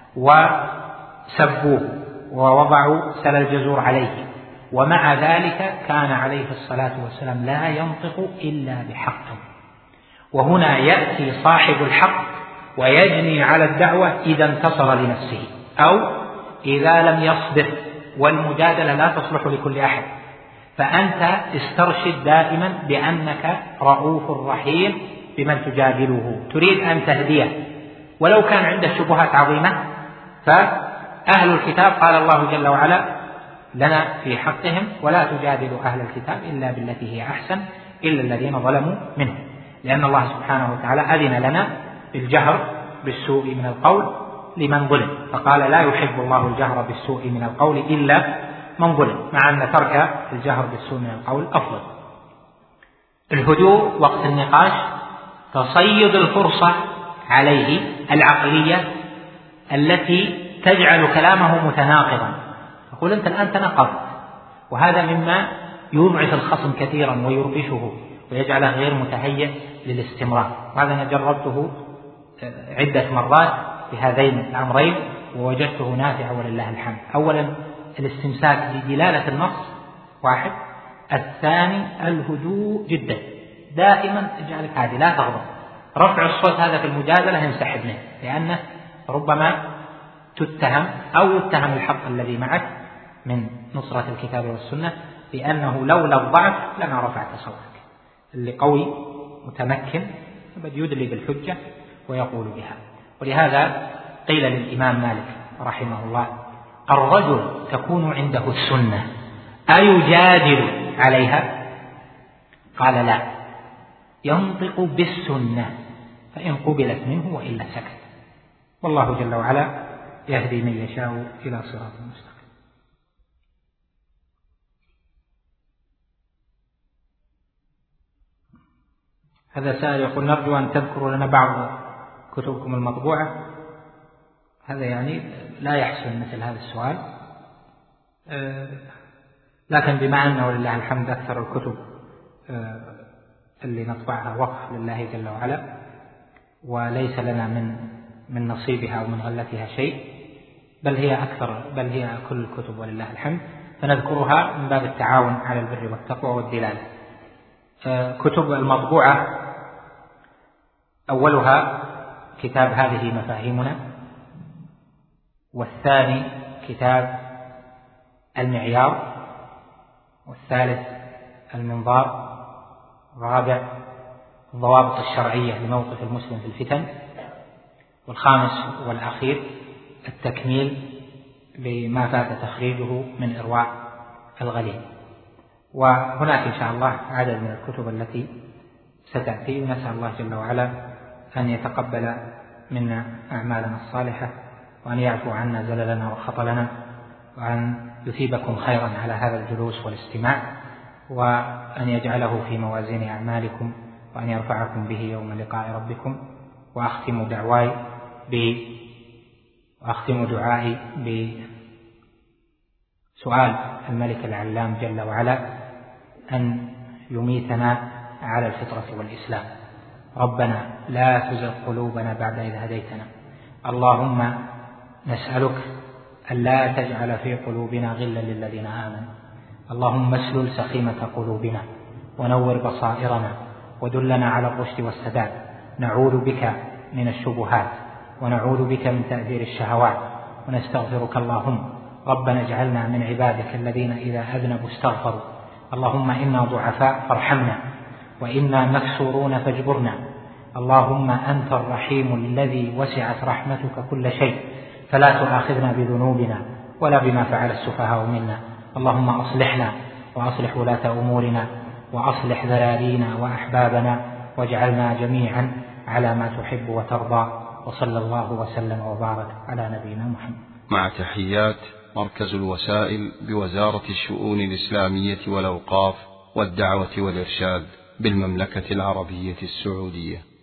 وسبوه ووضعوا سل الجزور عليه، ومع ذلك كان عليه الصلاة والسلام لا ينطق إلا بحق. وهنا يأتي صاحب الحق ويجني على الدعوة إذا انتصر لنفسه أو إذا لم يصبر، والمجادلة لا تصلح لكل أحد. فأنت استرشد دائما بأنك رؤوف رحيم بمن تجادله، تريد أن تهديه ولو كان عنده شبهات عظيمة. فأهل الكتاب قال الله جل وعلا لنا في حقهم ولا تجادلوا أهل الكتاب إلا بالتي هي أحسن إلا الذين ظلموا منهم، لأن الله سبحانه وتعالى أذن لنا بالجهر بالسوء من القول لمن ظلم، فقال لا يحب الله الجهر بالسوء من القول إلا من ظلم، مع أن ترك الجهر بالسوء من القول أفضل. الهدوء وقت النقاش، تصيد الفرصة عليه العقلية التي تجعل كلامه متناقضا، تقول أنت الآن تناقضت، وهذا مما يضعف الخصم كثيرا ويربشه ويجعله غير متهيئ للاستمرار. وهذا أنا جربته عدة مرات بهذين الأمرين ووجدته نافعا ولله الحمد. أولا الاستمساك بدلالة النص واحد. الثاني الهدوء جدا، دائما اجعلك هادي لا تغضب. رفع الصوت هذا في المجادلة ينسحب منه، لأنه ربما تتهم أو يتهم الحق الذي معك من نصرة الكتاب والسنة بأنه لولا الضعف لما رفعت صوتك. اللي قوي متمكن بد يدلي بالحجة ويقول بها. ولهذا قيل للإمام مالك رحمه الله: الرجل تكون عنده السنة أيجادل عليها؟ قال: لا، ينطق بالسنة فإن قبلت منه وإلا سكت. والله جل وعلا يهدي من يشاء إلى صراط مستقيم. هذا سائل يقول: نرجو أن تذكروا لنا بعض كتبكم المطبوعة. هذا يعني لا يحسن مثل هذا السؤال، لكن بما أنه ولله الحمد أكثر الكتب اللي نطبعها وقف لله جل وعلا وليس لنا من من نصيبها أو من غلتها شيء، بل هي أكثر بل هي كل الكتب ولله الحمد، فنذكرها من باب التعاون على البر والتقوى والدلالة. كتب المطبوعة أولها كتاب هذه مفاهيمنا، والثاني كتاب المعيار، والثالث المنظار، الرابع الضوابط الشرعية لموقف المسلم في الفتن، والخامس والأخير التكميل لما فات تخريجه من إرواع الغليل. وهناك إن شاء الله عدد من الكتب التي ستأتي، ونسأل الله جل وعلا أن يتقبل منا أعمالنا الصالحة، وأن يعفو عنا زللنا وخطلنا، وأن يثيبكم خيرا على هذا الجلوس والاستماع، وأن يجعله في موازين أعمالكم، وأن يرفعكم به يوم لقاء ربكم. وأختم دعواي ب وأختم دعائي بسؤال الملك العلام جل وعلا أن يميتنا على الفطرة والإسلام. ربنا لا تزغ قلوبنا بعد إذ هديتنا، اللهم نسألك ألا تجعل في قلوبنا غلا للذين آمنوا، اللهم اسلل سخيمة قلوبنا ونور بصائرنا ودلنا على الرشد والسداد. نعوذ بك من الشبهات ونعوذ بك من تأثير الشهوات، ونستغفرك اللهم ربنا اجعلنا من عبادك الذين إذا أذنبوا استغفروا. اللهم إنا ضعفاء فارحمنا، وإنا مكسورون فاجبرنا. اللهم أنت الرحيم الذي وسعت رحمتك كل شيء، فلا تؤاخذنا بذنوبنا ولا بما فعل السفهاء منا. اللهم أصلحنا وأصلح ولاة أمورنا، وأصلح ذرارينا وأحبابنا، واجعلنا جميعا على ما تحب وترضى. وصلى الله وسلم وبارك على نبينا محمد. مع تحيات مركز الوسائل بوزارة الشؤون الإسلامية والأوقاف والدعوة والإرشاد بالمملكة العربية السعودية.